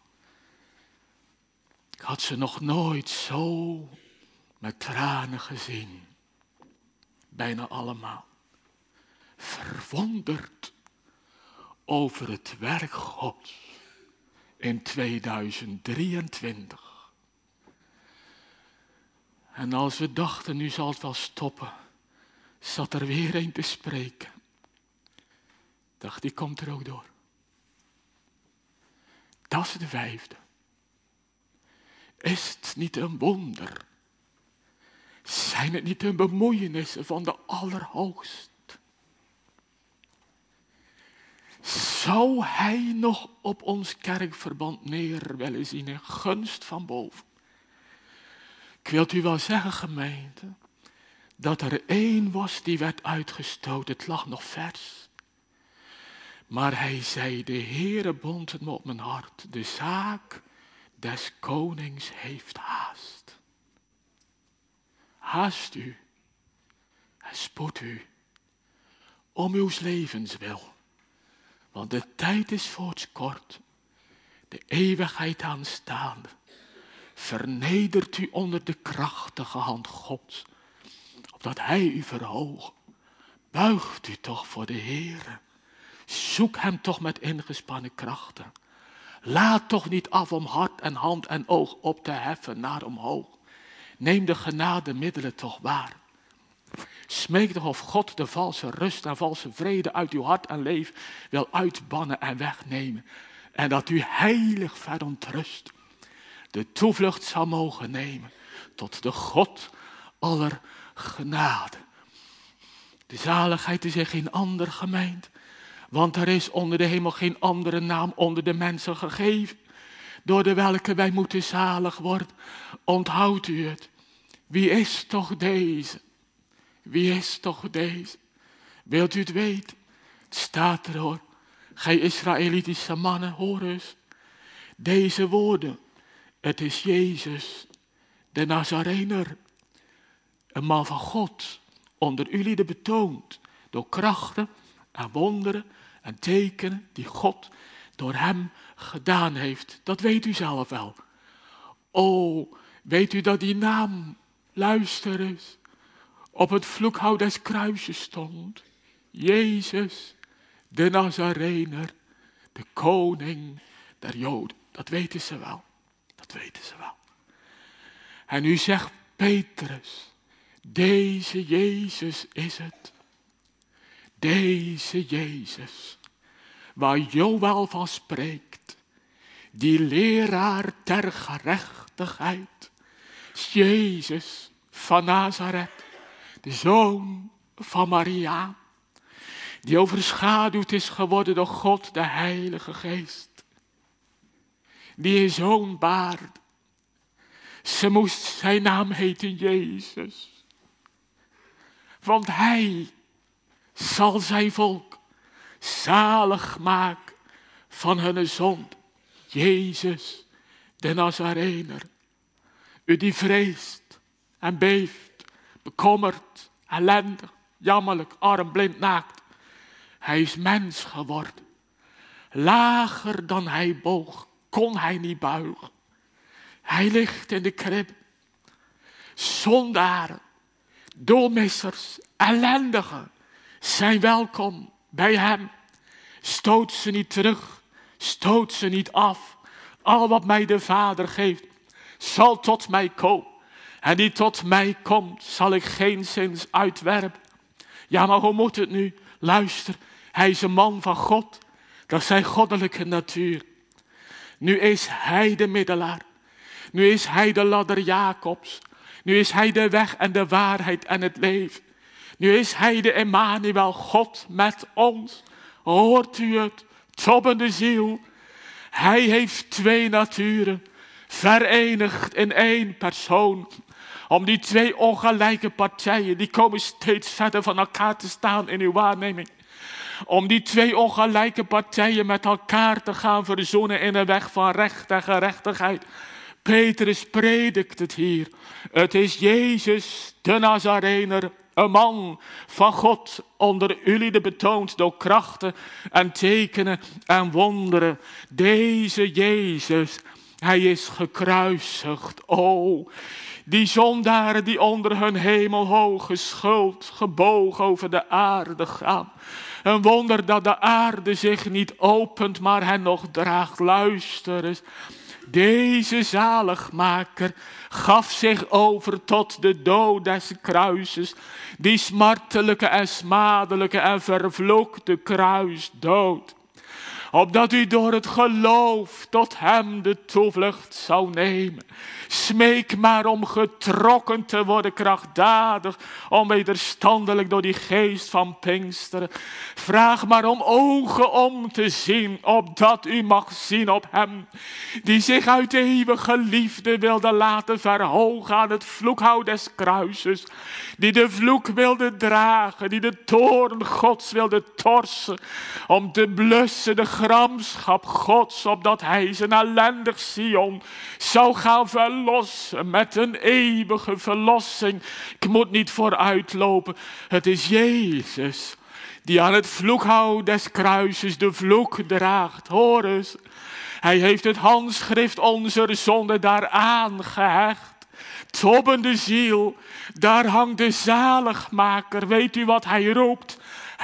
Ik had ze nog nooit zo met tranen gezien. Bijna allemaal. Verwonderd over het werk Gods in tweeduizend drieëntwintig. En als we dachten, nu zal het wel stoppen, zat er weer een te spreken. Dacht, die komt er ook door. Dat is de vijfde. Is het niet een wonder? Zijn het niet een bemoeienissen van de Allerhoogst? Zou hij nog op ons kerkverband neer willen zien in gunst van boven? Ik wil u wel zeggen, gemeente, dat er één was die werd uitgestoten. Het lag nog vers. Maar hij zei, de Heere bond het me op mijn hart. De zaak des konings heeft haast. Haast u en spoed u om uw levens wil. Want de tijd is voorts kort, de eeuwigheid aanstaande. Vernedert u onder de krachtige hand Gods, opdat hij u verhoogt. Buigt u toch voor de Heere. Zoek hem toch met ingespannen krachten. Laat toch niet af om hart en hand en oog op te heffen naar omhoog. Neem de genademiddelen toch waar. Smeek toch of God de valse rust en valse vrede uit uw hart en leven wil uitbannen en wegnemen. En dat u heilig verontrust de toevlucht zal mogen nemen tot de God aller genade. De zaligheid is in geen ander gemeend, want er is onder de hemel geen andere naam onder de mensen gegeven, door de welke wij moeten zalig worden. Onthoudt u het. Wie is toch deze? Wie is toch deze? Wilt u het weten? Het staat er hoor. Gij Israëlitische mannen, hoor eens. Deze woorden. Het is Jezus, de Nazarener. Een man van God. Onder jullie de betoond. Door krachten en wonderen en tekenen die God door hem gedaan heeft. Dat weet u zelf wel. O, weet u dat die naam, luister eens, op het vloekhout des kruisjes stond. Jezus, de Nazarener, de koning der Joden. Dat weten ze wel. Dat weten ze wel. En nu zegt Petrus, deze Jezus is het. Deze Jezus, waar Joël van spreekt, die leraar ter gerechtigheid, is Jezus van Nazareth, de zoon van Maria, die overschaduwd is geworden door God, de Heilige Geest, die een zoon baarde. Ze moest zijn naam heten Jezus, want hij zal zijn volk zalig maken van hun zond. Jezus, de Nazarener, u die vreest en beeft, bekommerd, ellendig, jammerlijk, arm, blind, naakt. Hij is mens geworden. Lager dan hij boog, kon hij niet buigen. Hij ligt in de krib. Zondaren, doelmissers, ellendigen zijn welkom bij hem. Stoot ze niet terug, stoot ze niet af. Al wat mij de Vader geeft, zal tot mij komen. En die tot mij komt, zal ik geenszins uitwerpen. Ja, maar hoe moet het nu? Luister, hij is een man van God. Dat is zijn goddelijke natuur. Nu is hij de middelaar. Nu is hij de ladder Jacobs. Nu is hij de weg en de waarheid en het leven. Nu is hij de Emmanuel, God met ons. Hoort u het, tobbende ziel? Hij heeft twee naturen, verenigd in één persoon. Om die twee ongelijke partijen, die komen steeds verder van elkaar te staan in uw waarneming. Om die twee ongelijke partijen met elkaar te gaan verzoenen in een weg van recht en gerechtigheid. Petrus predikt het hier. Het is Jezus de Nazarener, een man van God, onder jullie betoond door krachten en tekenen en wonderen. Deze Jezus, hij is gekruisigd. O, die zondaren die onder hun hemelhoge schuld gebogen over de aarde gaan. Een wonder dat de aarde zich niet opent, maar hen nog draagt. Luister eens. Deze zaligmaker gaf zich over tot de dood des kruises. Die smartelijke en smadelijke en vervloekte kruisdood. Opdat u door het geloof tot hem de toevlucht zou nemen. Smeek maar om getrokken te worden krachtdadig, om wederstandelijk door die geest van Pinksteren. Vraag maar om ogen om te zien, opdat u mag zien op hem, die zich uit eeuwige liefde wilde laten verhogen aan het vloekhout des kruises. Die de vloek wilde dragen, die de toorn Gods wilde torsen, om te blussen de gramschap Gods, opdat hij zijn ellendig Sion zou gaan verlossen met een eeuwige verlossing. Ik moet niet vooruitlopen. Het is Jezus die aan het vloekhout des kruises de vloek draagt. Hoor eens, hij heeft het handschrift onze zonde daaraan gehecht. Tobbende ziel, daar hangt de zaligmaker. Weet u wat hij roept?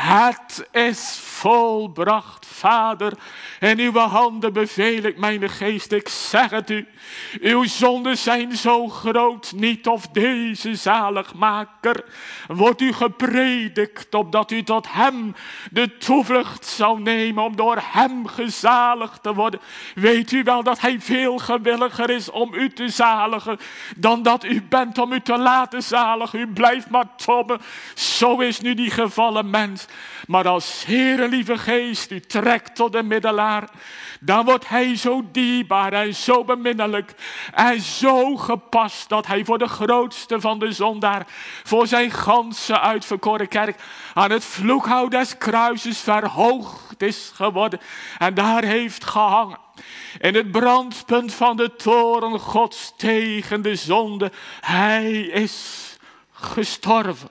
Het is volbracht, Vader. In uw handen beveel ik mijn geest. Ik zeg het u. Uw zonden zijn zo groot niet, of deze zaligmaker wordt u gepredikt, opdat u tot hem de toevlucht zou nemen, om door hem gezaligd te worden. Weet u wel dat hij veel gewilliger is om u te zaligen, dan dat u bent om u te laten zaligen. U blijft maar tobben. Zo is nu die gevallen mens. Maar als Heere lieve geest u trekt tot de middelaar, dan wordt hij zo dierbaar en zo beminnelijk en zo gepast, dat hij voor de grootste van de zondaar, voor zijn ganse uitverkoren kerk, aan het vloekhout des kruises verhoogd is geworden en daar heeft gehangen. In het brandpunt van de toorn Gods tegen de zonde. Hij is gestorven.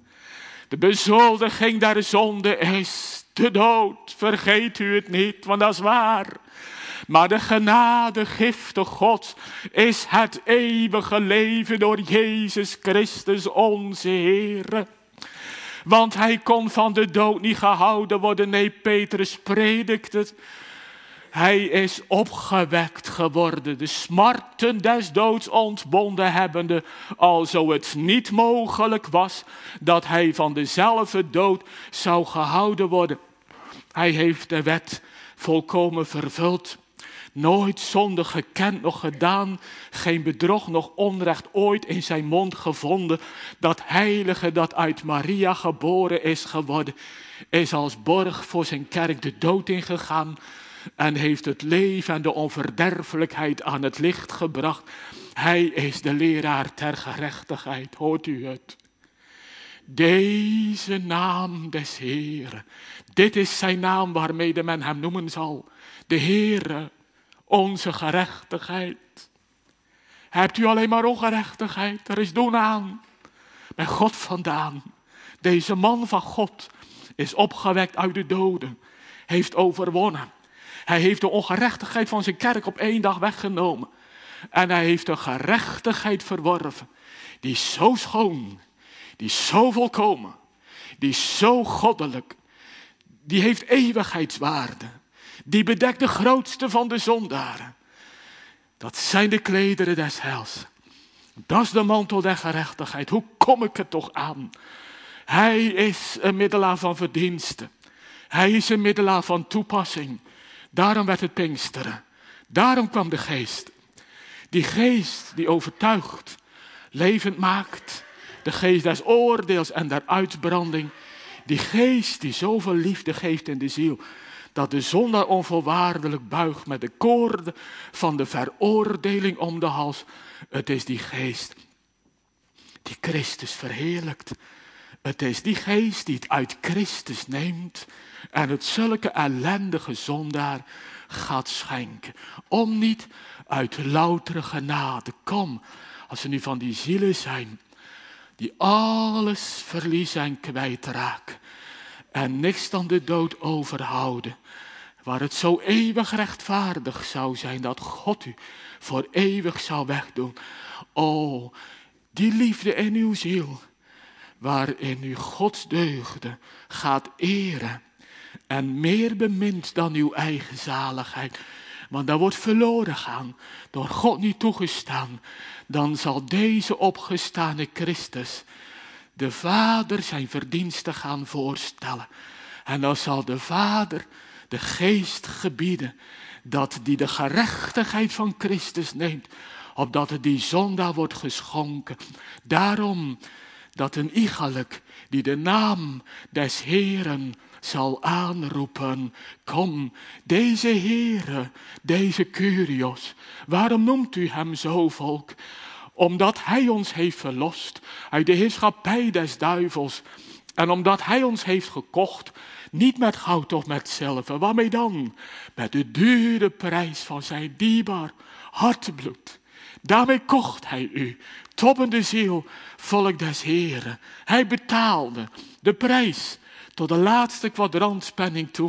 De bezoldiging der zonde is de dood. Vergeet u het niet, want dat is waar. Maar de genadegifte Gods is het eeuwige leven door Jezus Christus onze Heer. Want hij kon van de dood niet gehouden worden. Nee, Petrus predikt het. Hij is opgewekt geworden, de smarten des doods ontbonden hebbende, alzo het niet mogelijk was dat hij van dezelfde dood zou gehouden worden. Hij heeft de wet volkomen vervuld. Nooit zonde gekend nog gedaan, geen bedrog nog onrecht ooit in zijn mond gevonden. Dat heilige dat uit Maria geboren is geworden, is als borg voor zijn kerk de dood ingegaan en heeft het leven en de onverderfelijkheid aan het licht gebracht. Hij is de leraar ter gerechtigheid, hoort u het? Deze naam des Heeren, dit is zijn naam waarmee men hem noemen zal. De Heere, onze gerechtigheid. Hebt u alleen maar ongerechtigheid? Er is doen aan. Bij God vandaan. Deze man van God is opgewekt uit de doden. Heeft overwonnen. Hij heeft de ongerechtigheid van zijn kerk op één dag weggenomen. En hij heeft een gerechtigheid verworven. Die is zo schoon. Die is zo volkomen. Die is zo goddelijk. Die heeft eeuwigheidswaarde. Die bedekt de grootste van de zondaren. Dat zijn de klederen des heils. Dat is de mantel der gerechtigheid. Hoe kom ik er toch aan? Hij is een middelaar van verdiensten. Hij is een middelaar van toepassing. Daarom werd het Pinksteren. Daarom kwam de geest. Die geest die overtuigt, levend maakt. De geest des oordeels en der uitbranding. Die geest die zoveel liefde geeft in de ziel. Dat de zondaar onvoorwaardelijk buigt met de koorden van de veroordeling om de hals. Het is die geest die Christus verheerlijkt. Het is die geest die het uit Christus neemt en het zulke ellendige zondaar gaat schenken. Om niet uit loutere genade. Kom, als er nu van die zielen zijn die alles verliezen en kwijtraken en niks dan de dood overhouden. Waar het zo eeuwig rechtvaardig zou zijn dat God u voor eeuwig zou wegdoen. O, die liefde in uw ziel, waarin u Gods deugden gaat eren en meer bemint dan uw eigen zaligheid. Want dat wordt verloren gaan, door God niet toegestaan. Dan zal deze opgestane Christus de Vader zijn verdiensten gaan voorstellen. En dan zal de Vader de Geest gebieden dat die de gerechtigheid van Christus neemt, opdat het die zondaar wordt geschonken. Daarom dat een iegelijk die de naam des Heeren zal aanroepen. Kom, deze Heere, deze Kyrios. Waarom noemt u hem zo, volk? Omdat hij ons heeft verlost uit de heerschappij des duivels. En omdat hij ons heeft gekocht, niet met goud of met zilver. Waarmee dan? Met de dure prijs van zijn dierbaar hartebloed. Daarmee kocht hij u, tobbende ziel, volk des Heren. Hij betaalde de prijs tot de laatste kwadrantspenning toe.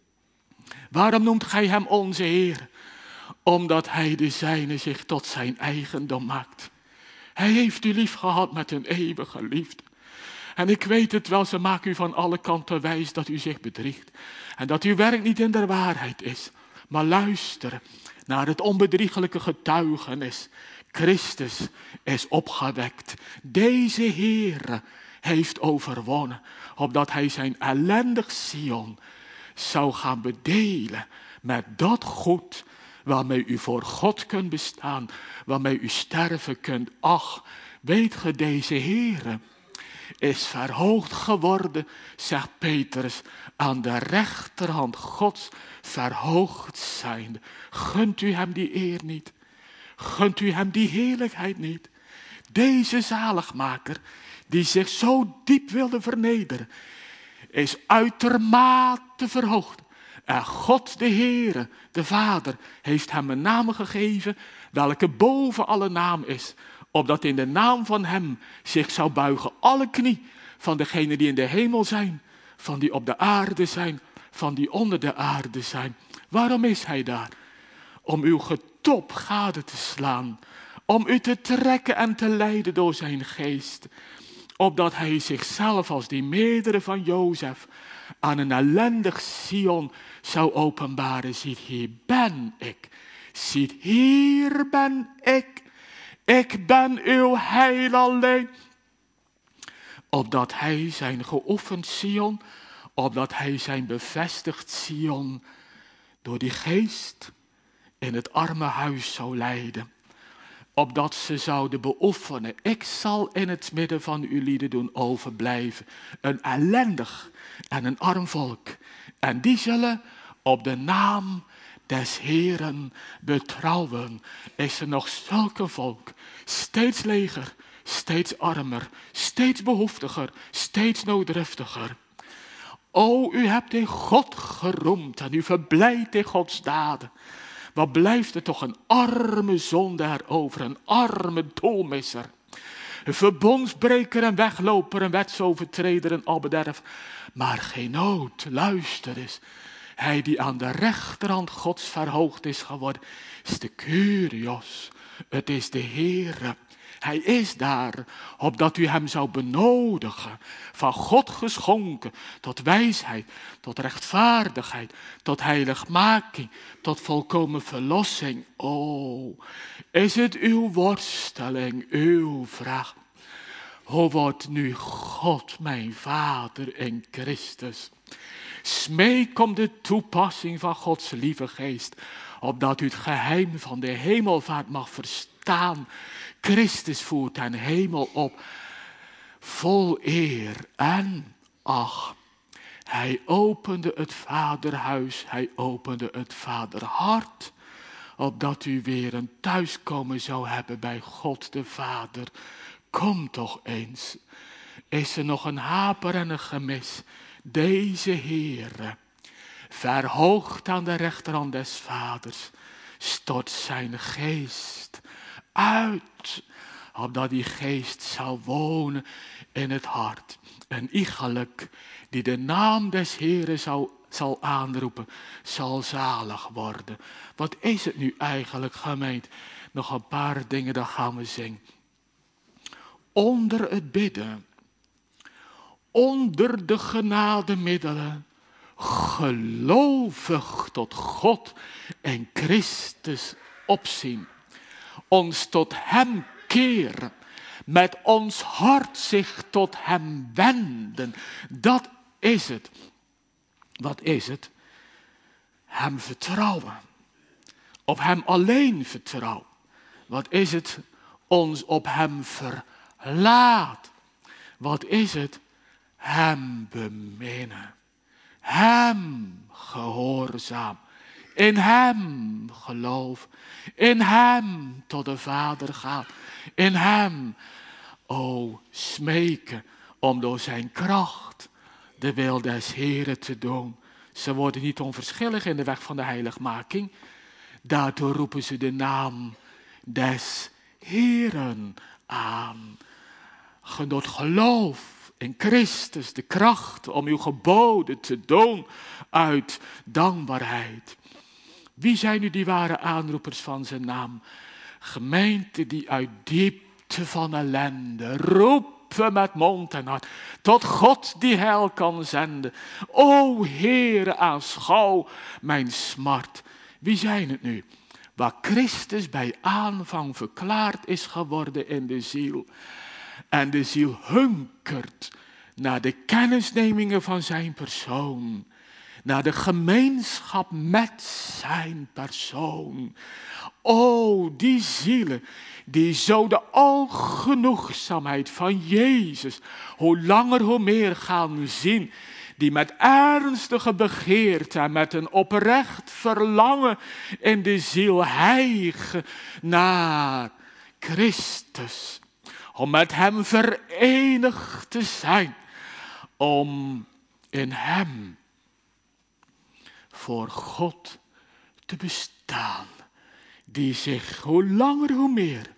Waarom noemt gij hem onze Heer? Omdat hij de zijne zich tot zijn eigendom maakt. Hij heeft u lief gehad met een eeuwige liefde. En ik weet het wel, ze maken u van alle kanten wijs dat u zich bedriegt. En dat uw werk niet in de waarheid is. Maar luister naar het onbedriegelijke getuigenis. Christus is opgewekt. Deze Heere heeft overwonnen. Opdat hij zijn ellendig Sion zou gaan bedelen met dat goed waarmee u voor God kunt bestaan. Waarmee u sterven kunt. Ach, weet ge, deze Heere is verhoogd geworden, zegt Petrus, aan de rechterhand Gods verhoogd zijnde. Gunt u hem die eer niet? Gunt u hem die heerlijkheid niet? Deze zaligmaker, die zich zo diep wilde vernederen, is uitermate verhoogd. En God de Heere, de Vader, heeft hem een naam gegeven, welke boven alle naam is. Opdat in de naam van hem zich zou buigen alle knie van degenen die in de hemel zijn, van die op de aarde zijn, van die onder de aarde zijn. Waarom is hij daar? Om uw getop gade te slaan, om u te trekken en te leiden door zijn geest. Opdat hij zichzelf als die meerdere van Jozef aan een ellendig Sion zou openbaren. Ziet, hier ben ik. Ziet, hier ben ik. Ik ben uw heil alleen. Opdat hij zijn geoefend Sion, opdat hij zijn bevestigd Sion door die geest in het arme huis zou leiden. Opdat ze zouden beoefenen. Ik zal in het midden van uw lieden doen overblijven. Een ellendig en een arm volk. En die zullen op de naam des Heeren betrouwen. Is er nog zulke volk, steeds leger, steeds armer, steeds behoeftiger, steeds nooddriftiger. O, u hebt in God geroemd en u verblijdt in Gods daden. Wat blijft er toch een arme zondaar over, een arme doelmisser. Een verbondsbreker en wegloper, een wetsovertreder en al bederf. Maar geen nood, luister eens. Hij die aan de rechterhand Gods verhoogd is geworden, is de Kyrios. Het is de Heere. Hij is daar, opdat u hem zou benodigen, van God geschonken, tot wijsheid, tot rechtvaardigheid, tot heiligmaking, tot volkomen verlossing. O, is het uw worsteling, uw vraag? Hoe wordt nu God mijn Vader in Christus? Smeek om de toepassing van Gods lieve geest, opdat u het geheim van de hemelvaart mag verstaan. Christus voert ten hemel op, vol eer en ach. Hij opende het vaderhuis, hij opende het vaderhart, opdat u weer een thuiskomen zou hebben bij God de Vader. Kom toch eens, is er nog een haper en een gemis? Deze Heere, verhoogd aan de rechterhand des Vaders, stort zijn geest uit, opdat die geest zal wonen in het hart. Een iegelijk die de naam des Heeren zal, zal aanroepen, zal zalig worden. Wat is het nu eigenlijk, gemeente? Nog een paar dingen, dan gaan we zingen. Onder het bidden, onder de genademiddelen, gelovig tot God en Christus opzien. Ons tot hem keren, met ons hart zich tot hem wenden. Dat is het. Wat is het? Hem vertrouwen. Op hem alleen vertrouwen. Wat is het? Ons op hem verlaat. Wat is het? Hem beminnen. Hem gehoorzaam. In hem geloof. In hem tot de Vader gaan. In hem, o, smeken om door zijn kracht de wil des Heren te doen. Ze worden niet onverschillig in de weg van de heiligmaking. Daardoor roepen ze de naam des Heren aan. Genot geloof in Christus, de kracht om uw geboden te doen uit dankbaarheid. Wie zijn nu die ware aanroepers van zijn naam? Gemeente die uit diepte van ellende roepen met mond en hart tot God die heil kan zenden. O Heere, aanschouw mijn smart. Wie zijn het nu? Waar Christus bij aanvang verklaard is geworden in de ziel. En de ziel hunkert naar de kennisnemingen van zijn persoon. Naar de gemeenschap met zijn persoon. O, die zielen die zo de algenoegzaamheid van Jezus hoe langer hoe meer gaan zien. Die met ernstige begeerte en met een oprecht verlangen in de ziel hijgen naar Christus. Om met hem verenigd te zijn. Om in hem voor God te bestaan. Die zich hoe langer hoe meer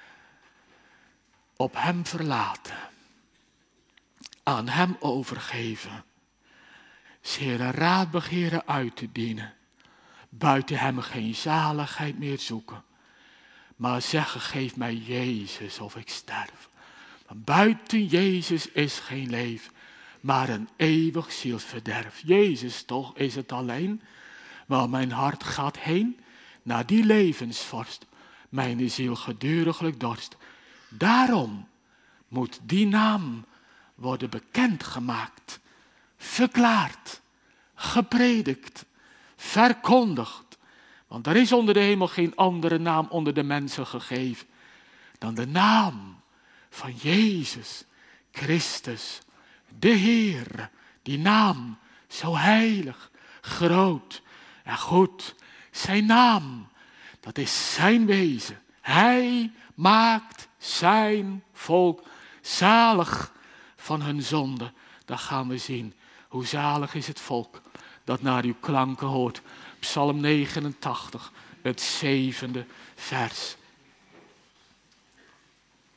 op hem verlaten. Aan hem overgeven. Zere raad begeren uit te dienen. Buiten hem geen zaligheid meer zoeken. Maar zeggen, geef mij Jezus of ik sterf. Want buiten Jezus is geen leven. Maar een eeuwig zielsverderf. Jezus toch is het alleen. Maar mijn hart gaat heen naar die levensvorst. Mijn ziel geduriglijk dorst. Daarom moet die naam worden bekendgemaakt. Verklaard. Gepredikt. Verkondigd. Want er is onder de hemel geen andere naam onder de mensen gegeven. Dan de naam van Jezus Christus. De Heer. Die naam zo heilig, groot en goed. Zijn naam, dat is zijn wezen. Hij maakt zijn volk zalig van hun zonde. Dan gaan we zien hoe zalig is het volk dat naar uw klanken hoort. Psalm negenentachtig, het zevende vers.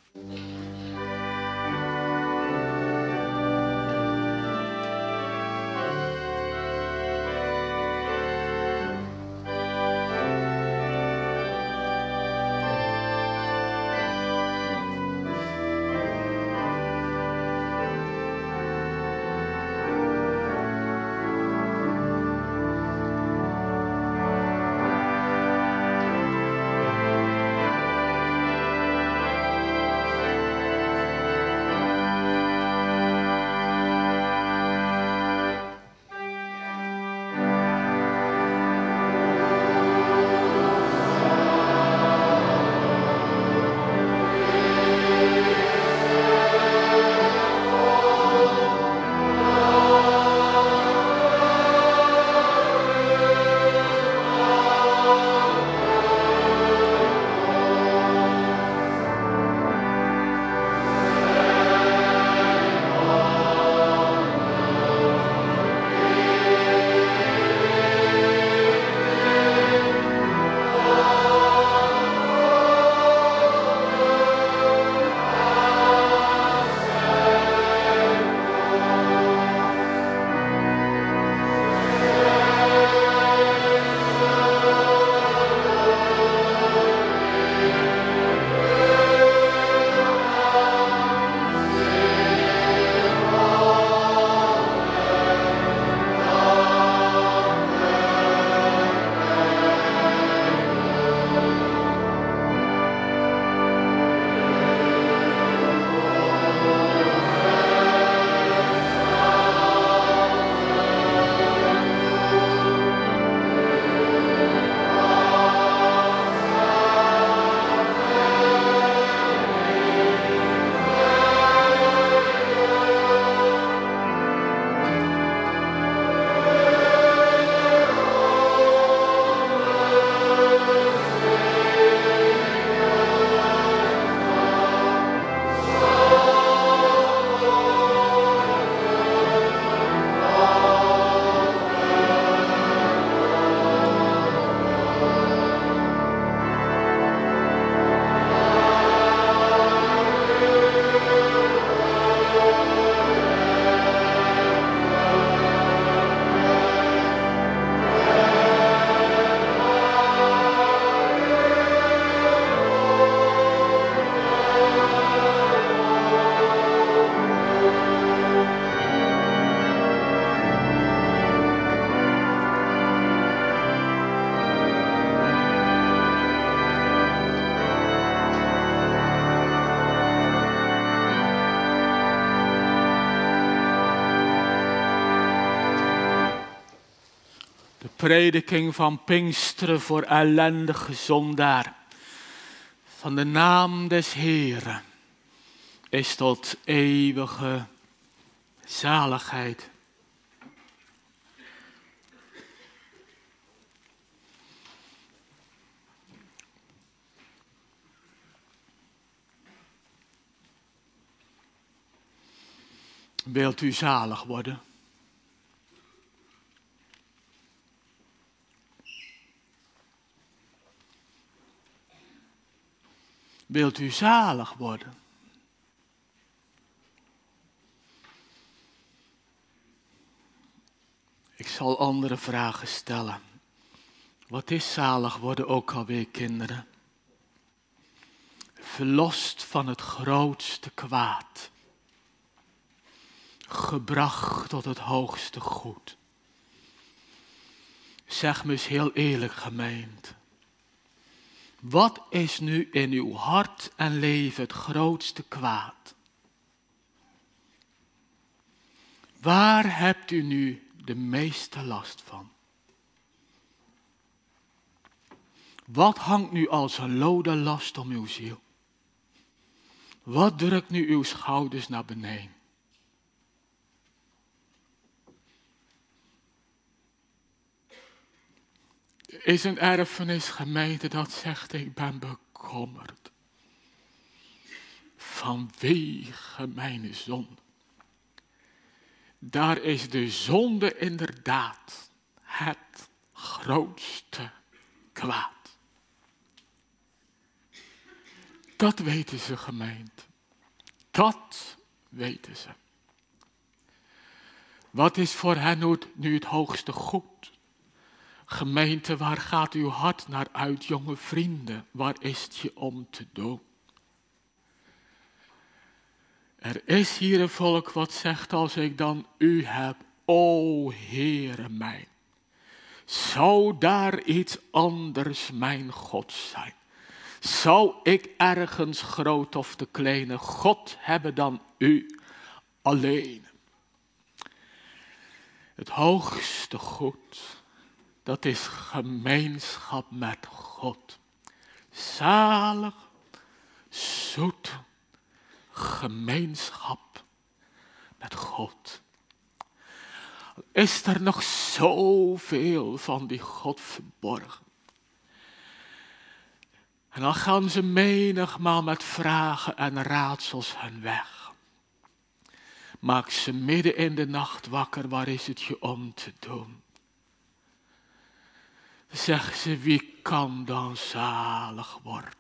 Prediking van Pinksteren voor ellendige zondaar. Van de naam des Heeren is tot eeuwige zaligheid. Wilt u zalig worden? Wilt u zalig worden? Ik zal andere vragen stellen. Wat is zalig worden ook alweer, kinderen? Verlost van het grootste kwaad. Gebracht tot het hoogste goed. Zeg me eens heel eerlijk, gemeente. Wat is nu in uw hart en leven het grootste kwaad? Waar hebt u nu de meeste last van? Wat hangt nu als een lode last om uw ziel? Wat drukt nu uw schouders naar beneden? Er is een erfenis, gemeente, dat zegt: ik ben bekommerd vanwege mijn zonde. Daar is de zonde inderdaad het grootste kwaad. Dat weten ze, gemeente. Dat weten ze. Wat is voor hen nu het hoogste goed? Gemeente, waar gaat uw hart naar uit, jonge vrienden? Waar is het je om te doen? Er is hier een volk wat zegt, als ik dan u heb, o Heere mijn. Zou daar iets anders mijn God zijn? Zou ik ergens groot of te kleine God hebben dan u alleen? Het hoogste goed, dat is gemeenschap met God. Zalig, zoet, gemeenschap met God. Is er nog zoveel van die God verborgen? En dan gaan ze menigmaal met vragen en raadsels hun weg. Maak ze midden in de nacht wakker, waar is het je om te doen? Zeggen ze, wie kan dan zalig worden?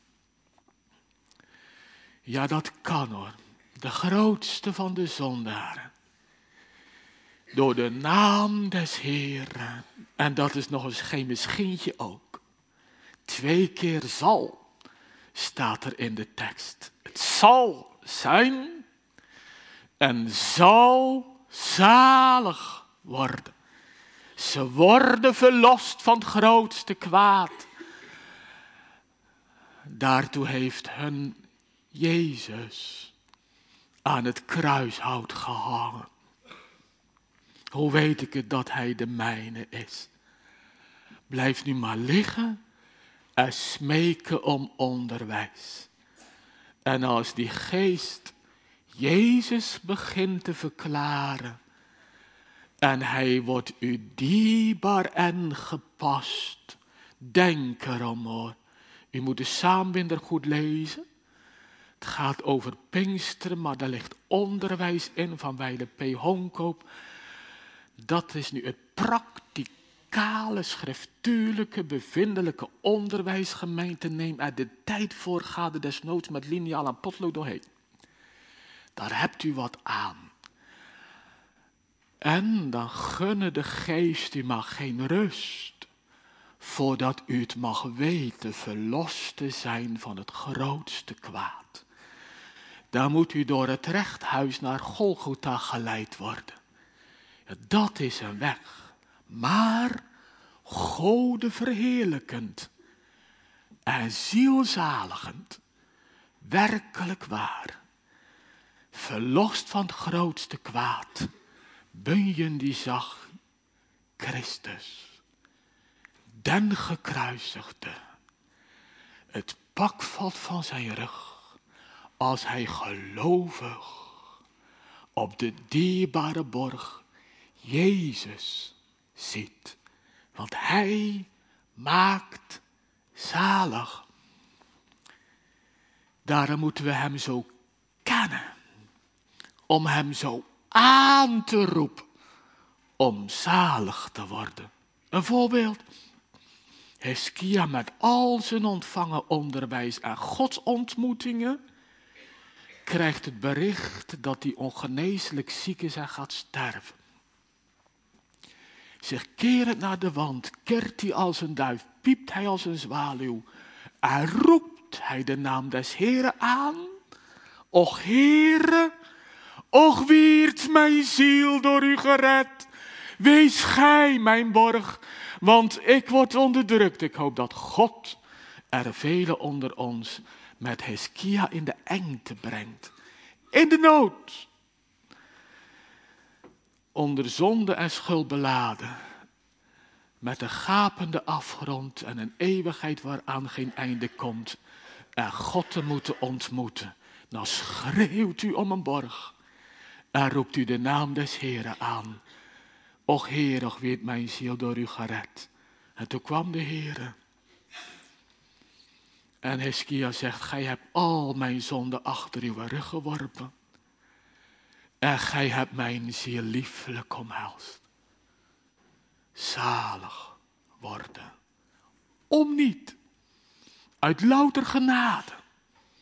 Ja, dat kan hoor. De grootste van de zondaren. Door de naam des Heeren. En dat is nog eens geen misschientje ook. Twee keer zal, staat er in de tekst. Het zal zijn en zal zalig worden. Ze worden verlost van het grootste kwaad. Daartoe heeft hun Jezus aan het kruishout gehangen. Hoe weet ik het dat hij de mijne is? Blijf nu maar liggen en smeken om onderwijs. En als die geest Jezus begint te verklaren en hij wordt u dierbaar en gepast, denk erom hoor. U moet de saambinder goed lezen. Het gaat over Pinksteren, maar daar ligt onderwijs in van Weile P. Honkoop. Dat is nu het praktikale, schriftuurlijke, bevindelijke onderwijs. Gemeente, neem er de tijd voor, ga er desnoods met liniaal en potlood doorheen. Daar hebt u wat aan. En dan gunnen de geest u maar geen rust, voordat u het mag weten verlost te zijn van het grootste kwaad. Dan moet u door het rechthuis naar Golgotha geleid worden. Ja, dat is een weg, maar Gode verheerlijkend en zielzaligend, werkelijk waar. Verlost van het grootste kwaad, bunjen die zag Christus, den gekruisigde. Het pak valt van zijn rug, als hij gelovig op de dierbare borg Jezus ziet. Want hij maakt zalig. Daarom moeten we hem zo kennen. Om hem zo aan te roepen. Om zalig te worden. Een voorbeeld. Heskia met al zijn ontvangen onderwijs en godsontmoetingen krijgt het bericht dat hij ongeneeslijk ziek is en gaat sterven. Zich kerend naar de wand, keert hij als een duif, piept hij als een zwaluw en roept hij de naam des Heeren aan. Och Heere, och wierd mijn ziel door u gered. Wees gij mijn borg, want ik word onderdrukt. Ik hoop dat God er velen onder ons met Heskia in de engte brengt. In de nood. Onder zonde en schuld beladen. Met een gapende afgrond en een eeuwigheid waaraan geen einde komt. En God te moeten ontmoeten. Dan schreeuwt u om een borg. En roept u de naam des Heeren aan. Och Heer, och werd mijn ziel door u gered. En toen kwam de Heere. En Heskia zegt, gij hebt al mijn zonden achter uw rug geworpen. En gij hebt mijn ziel lieflijk omhelst. Zalig worden. Om niet. Uit louter genade.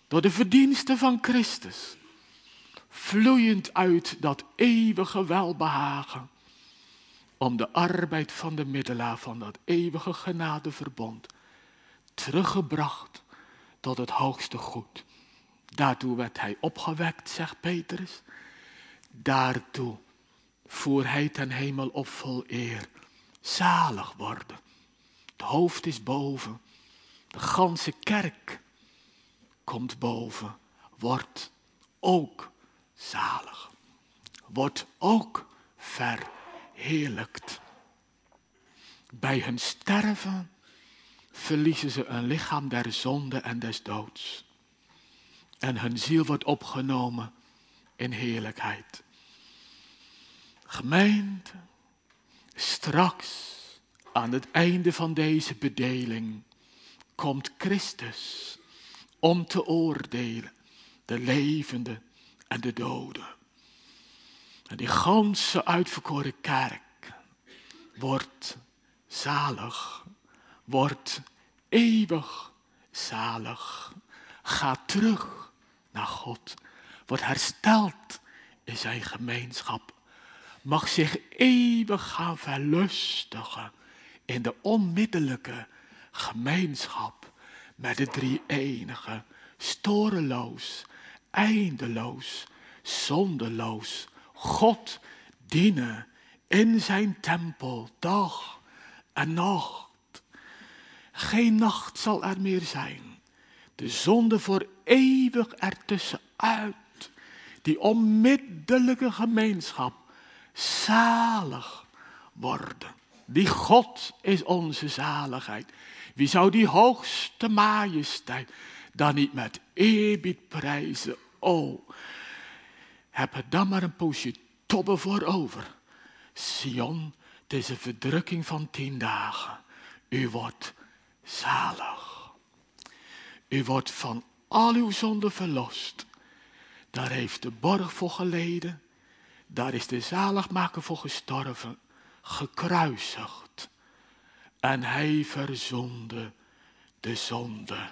Door de verdiensten van Christus. Vloeiend uit dat eeuwige welbehagen. Om de arbeid van de middelaar van dat eeuwige genadeverbond. Teruggebracht tot het hoogste goed. Daartoe werd hij opgewekt, zegt Petrus. Daartoe voer hij ten hemel op vol eer. Zalig worden. Het hoofd is boven. De ganse kerk komt boven. Wordt ook zalig. Wordt ook verheerlijkt. Bij hun sterven verliezen ze een lichaam der zonde en des doods. En hun ziel wordt opgenomen in heerlijkheid. Gemeente, straks aan het einde van deze bedeling komt Christus om te oordelen de levenden en de doden. En die ganse uitverkoren kerk wordt zalig, wordt eeuwig zalig. Gaat terug naar God, wordt hersteld in zijn gemeenschap. Mag zich eeuwig gaan verlustigen in de onmiddellijke gemeenschap met de drie-enige, storeloos, eindeloos, zondeloos, God dienen in zijn tempel, dag en nacht. Geen nacht zal er meer zijn. De zonde voor eeuwig ertussenuit. Die onmiddellijke gemeenschap. Zalig worden. Die God is onze zaligheid. Wie zou die hoogste majesteit dan niet met eerbied prijzen? Oh, heb er dan maar een poosje tobben voor over. Sion, het is een verdrukking van tien dagen. U wordt zalig. U wordt van al uw zonden verlost. Daar heeft de borg voor geleden. Daar is de zaligmaker voor gestorven. Gekruisigd. En hij verzoende de zonde.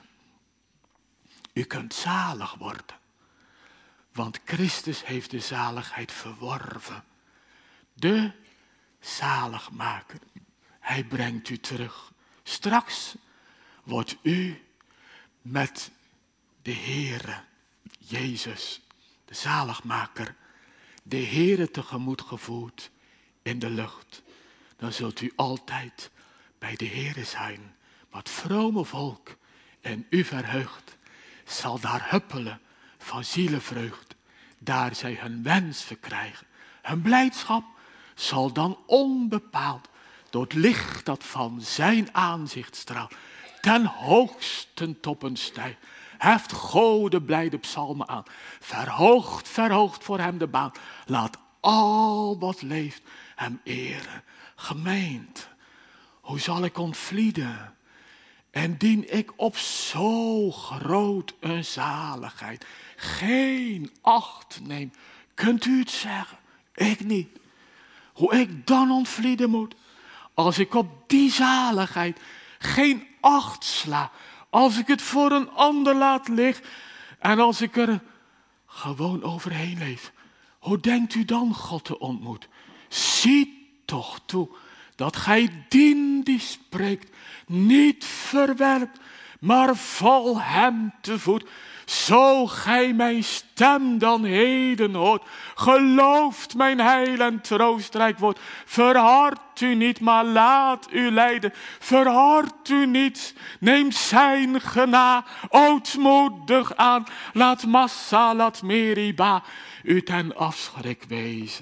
U kunt zalig worden. Want Christus heeft de zaligheid verworven. De zaligmaker. Hij brengt u terug. Straks wordt u met de Heere, Jezus, de zaligmaker, de Heere tegemoet gevoerd in de lucht. Dan zult u altijd bij de Heere zijn. Wat vrome volk en u verheugt, zal daar huppelen van zielenvreugd. Daar zij hun wens verkrijgen. Hun blijdschap zal dan onbepaald door het licht dat van zijn aanzicht straalt, ten hoogsten toppen stijgt. Heft Gode blijde psalmen aan. Verhoogt, verhoogt voor hem de baan. Laat al wat leeft hem eren. Gemeente, hoe zal ik ontvlieden? En dien ik op zo groot een zaligheid geen acht neem. Kunt u het zeggen? Ik niet. Hoe ik dan ontvlieden moet. Als ik op die zaligheid geen acht sla. Als ik het voor een ander laat liggen. En als ik er gewoon overheen leef. Hoe denkt u dan God te ontmoeten? Zie toch toe dat gij dien die spreekt niet verwerpt, maar val hem te voet. Zo gij mijn stem dan heden hoort, gelooft mijn heil en troostrijk wordt. Verhard u niet, maar laat u leiden. Verhard u niet, neem zijn gena ootmoedig aan. Laat Massa, laat Meriba u ten afschrik wezen.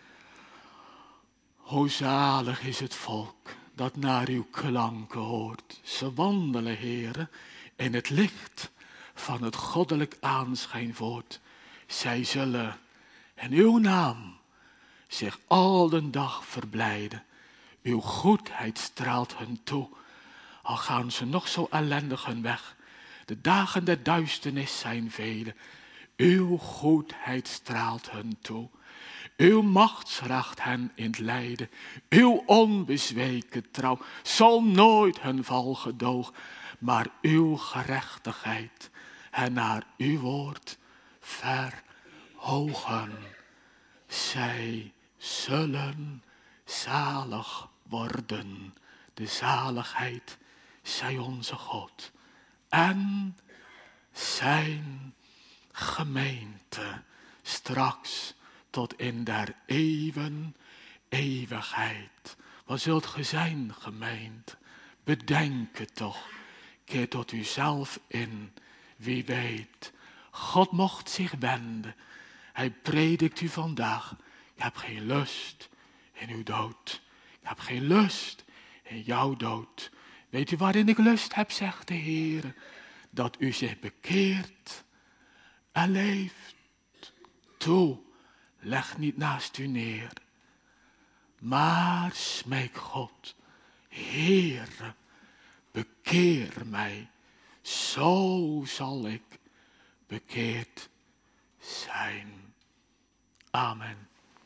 Hoe zalig is het volk dat naar uw klanken hoort. Ze wandelen, Heere, in het licht van het goddelijk aanschijn voort. Zij zullen in uw naam zich al den dag verblijden. Uw goedheid straalt hun toe, al gaan ze nog zo ellendig hun weg. De dagen der duisternis zijn vele. Uw goedheid straalt hun toe. Uw macht schraagt hen in het lijden. Uw onbezweken trouw zal nooit hun val gedoog. Maar uw gerechtigheid en naar uw woord verhogen. Zij zullen zalig worden. De zaligheid zij onze God en zijn gemeente straks tot in der eeuwen eeuwigheid. Wat zult ge zijn, gemeente? Bedenk het toch. Keer tot uzelf in. Wie weet, God mocht zich wenden. Hij predikt u vandaag. Ik heb geen lust in uw dood. Ik heb geen lust in jouw dood. Weet u waarin ik lust heb, zegt de Heer? Dat u zich bekeert en leeft. Toe, leg niet naast u neer. Maar smeek God, Heer, bekeer mij. Zo zal ik bekeerd zijn. Amen.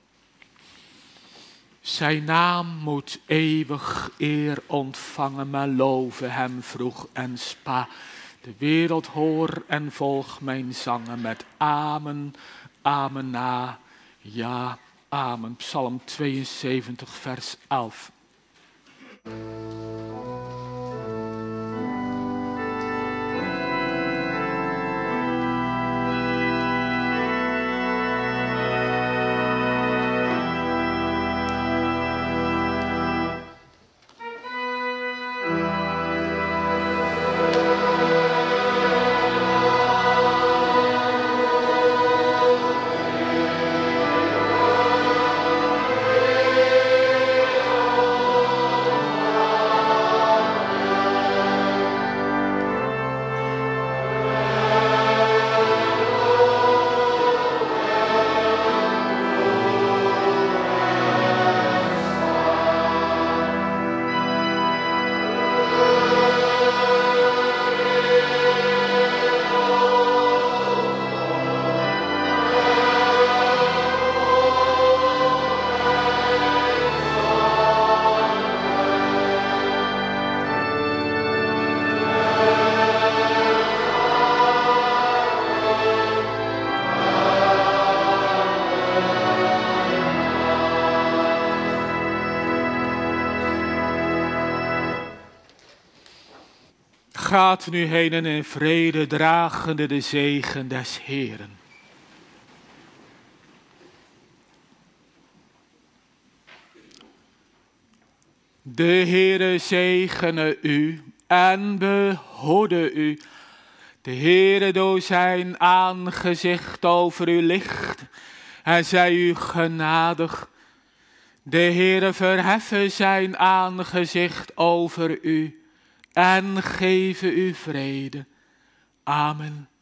Zijn naam moet eeuwig eer ontvangen, maar loven hem vroeg en spa. De wereld hoor en volg mijn zangen met amen, amen na, ja, amen. Psalm tweeënzeventig, vers elf. Gaat nu heen en in vrede dragende de zegen des Heeren. De Heere zegene u en behoede u. De Heere doe zijn aangezicht over u licht en zij u genadig. De Heere verheffen zijn aangezicht over u en geven u vrede. Amen.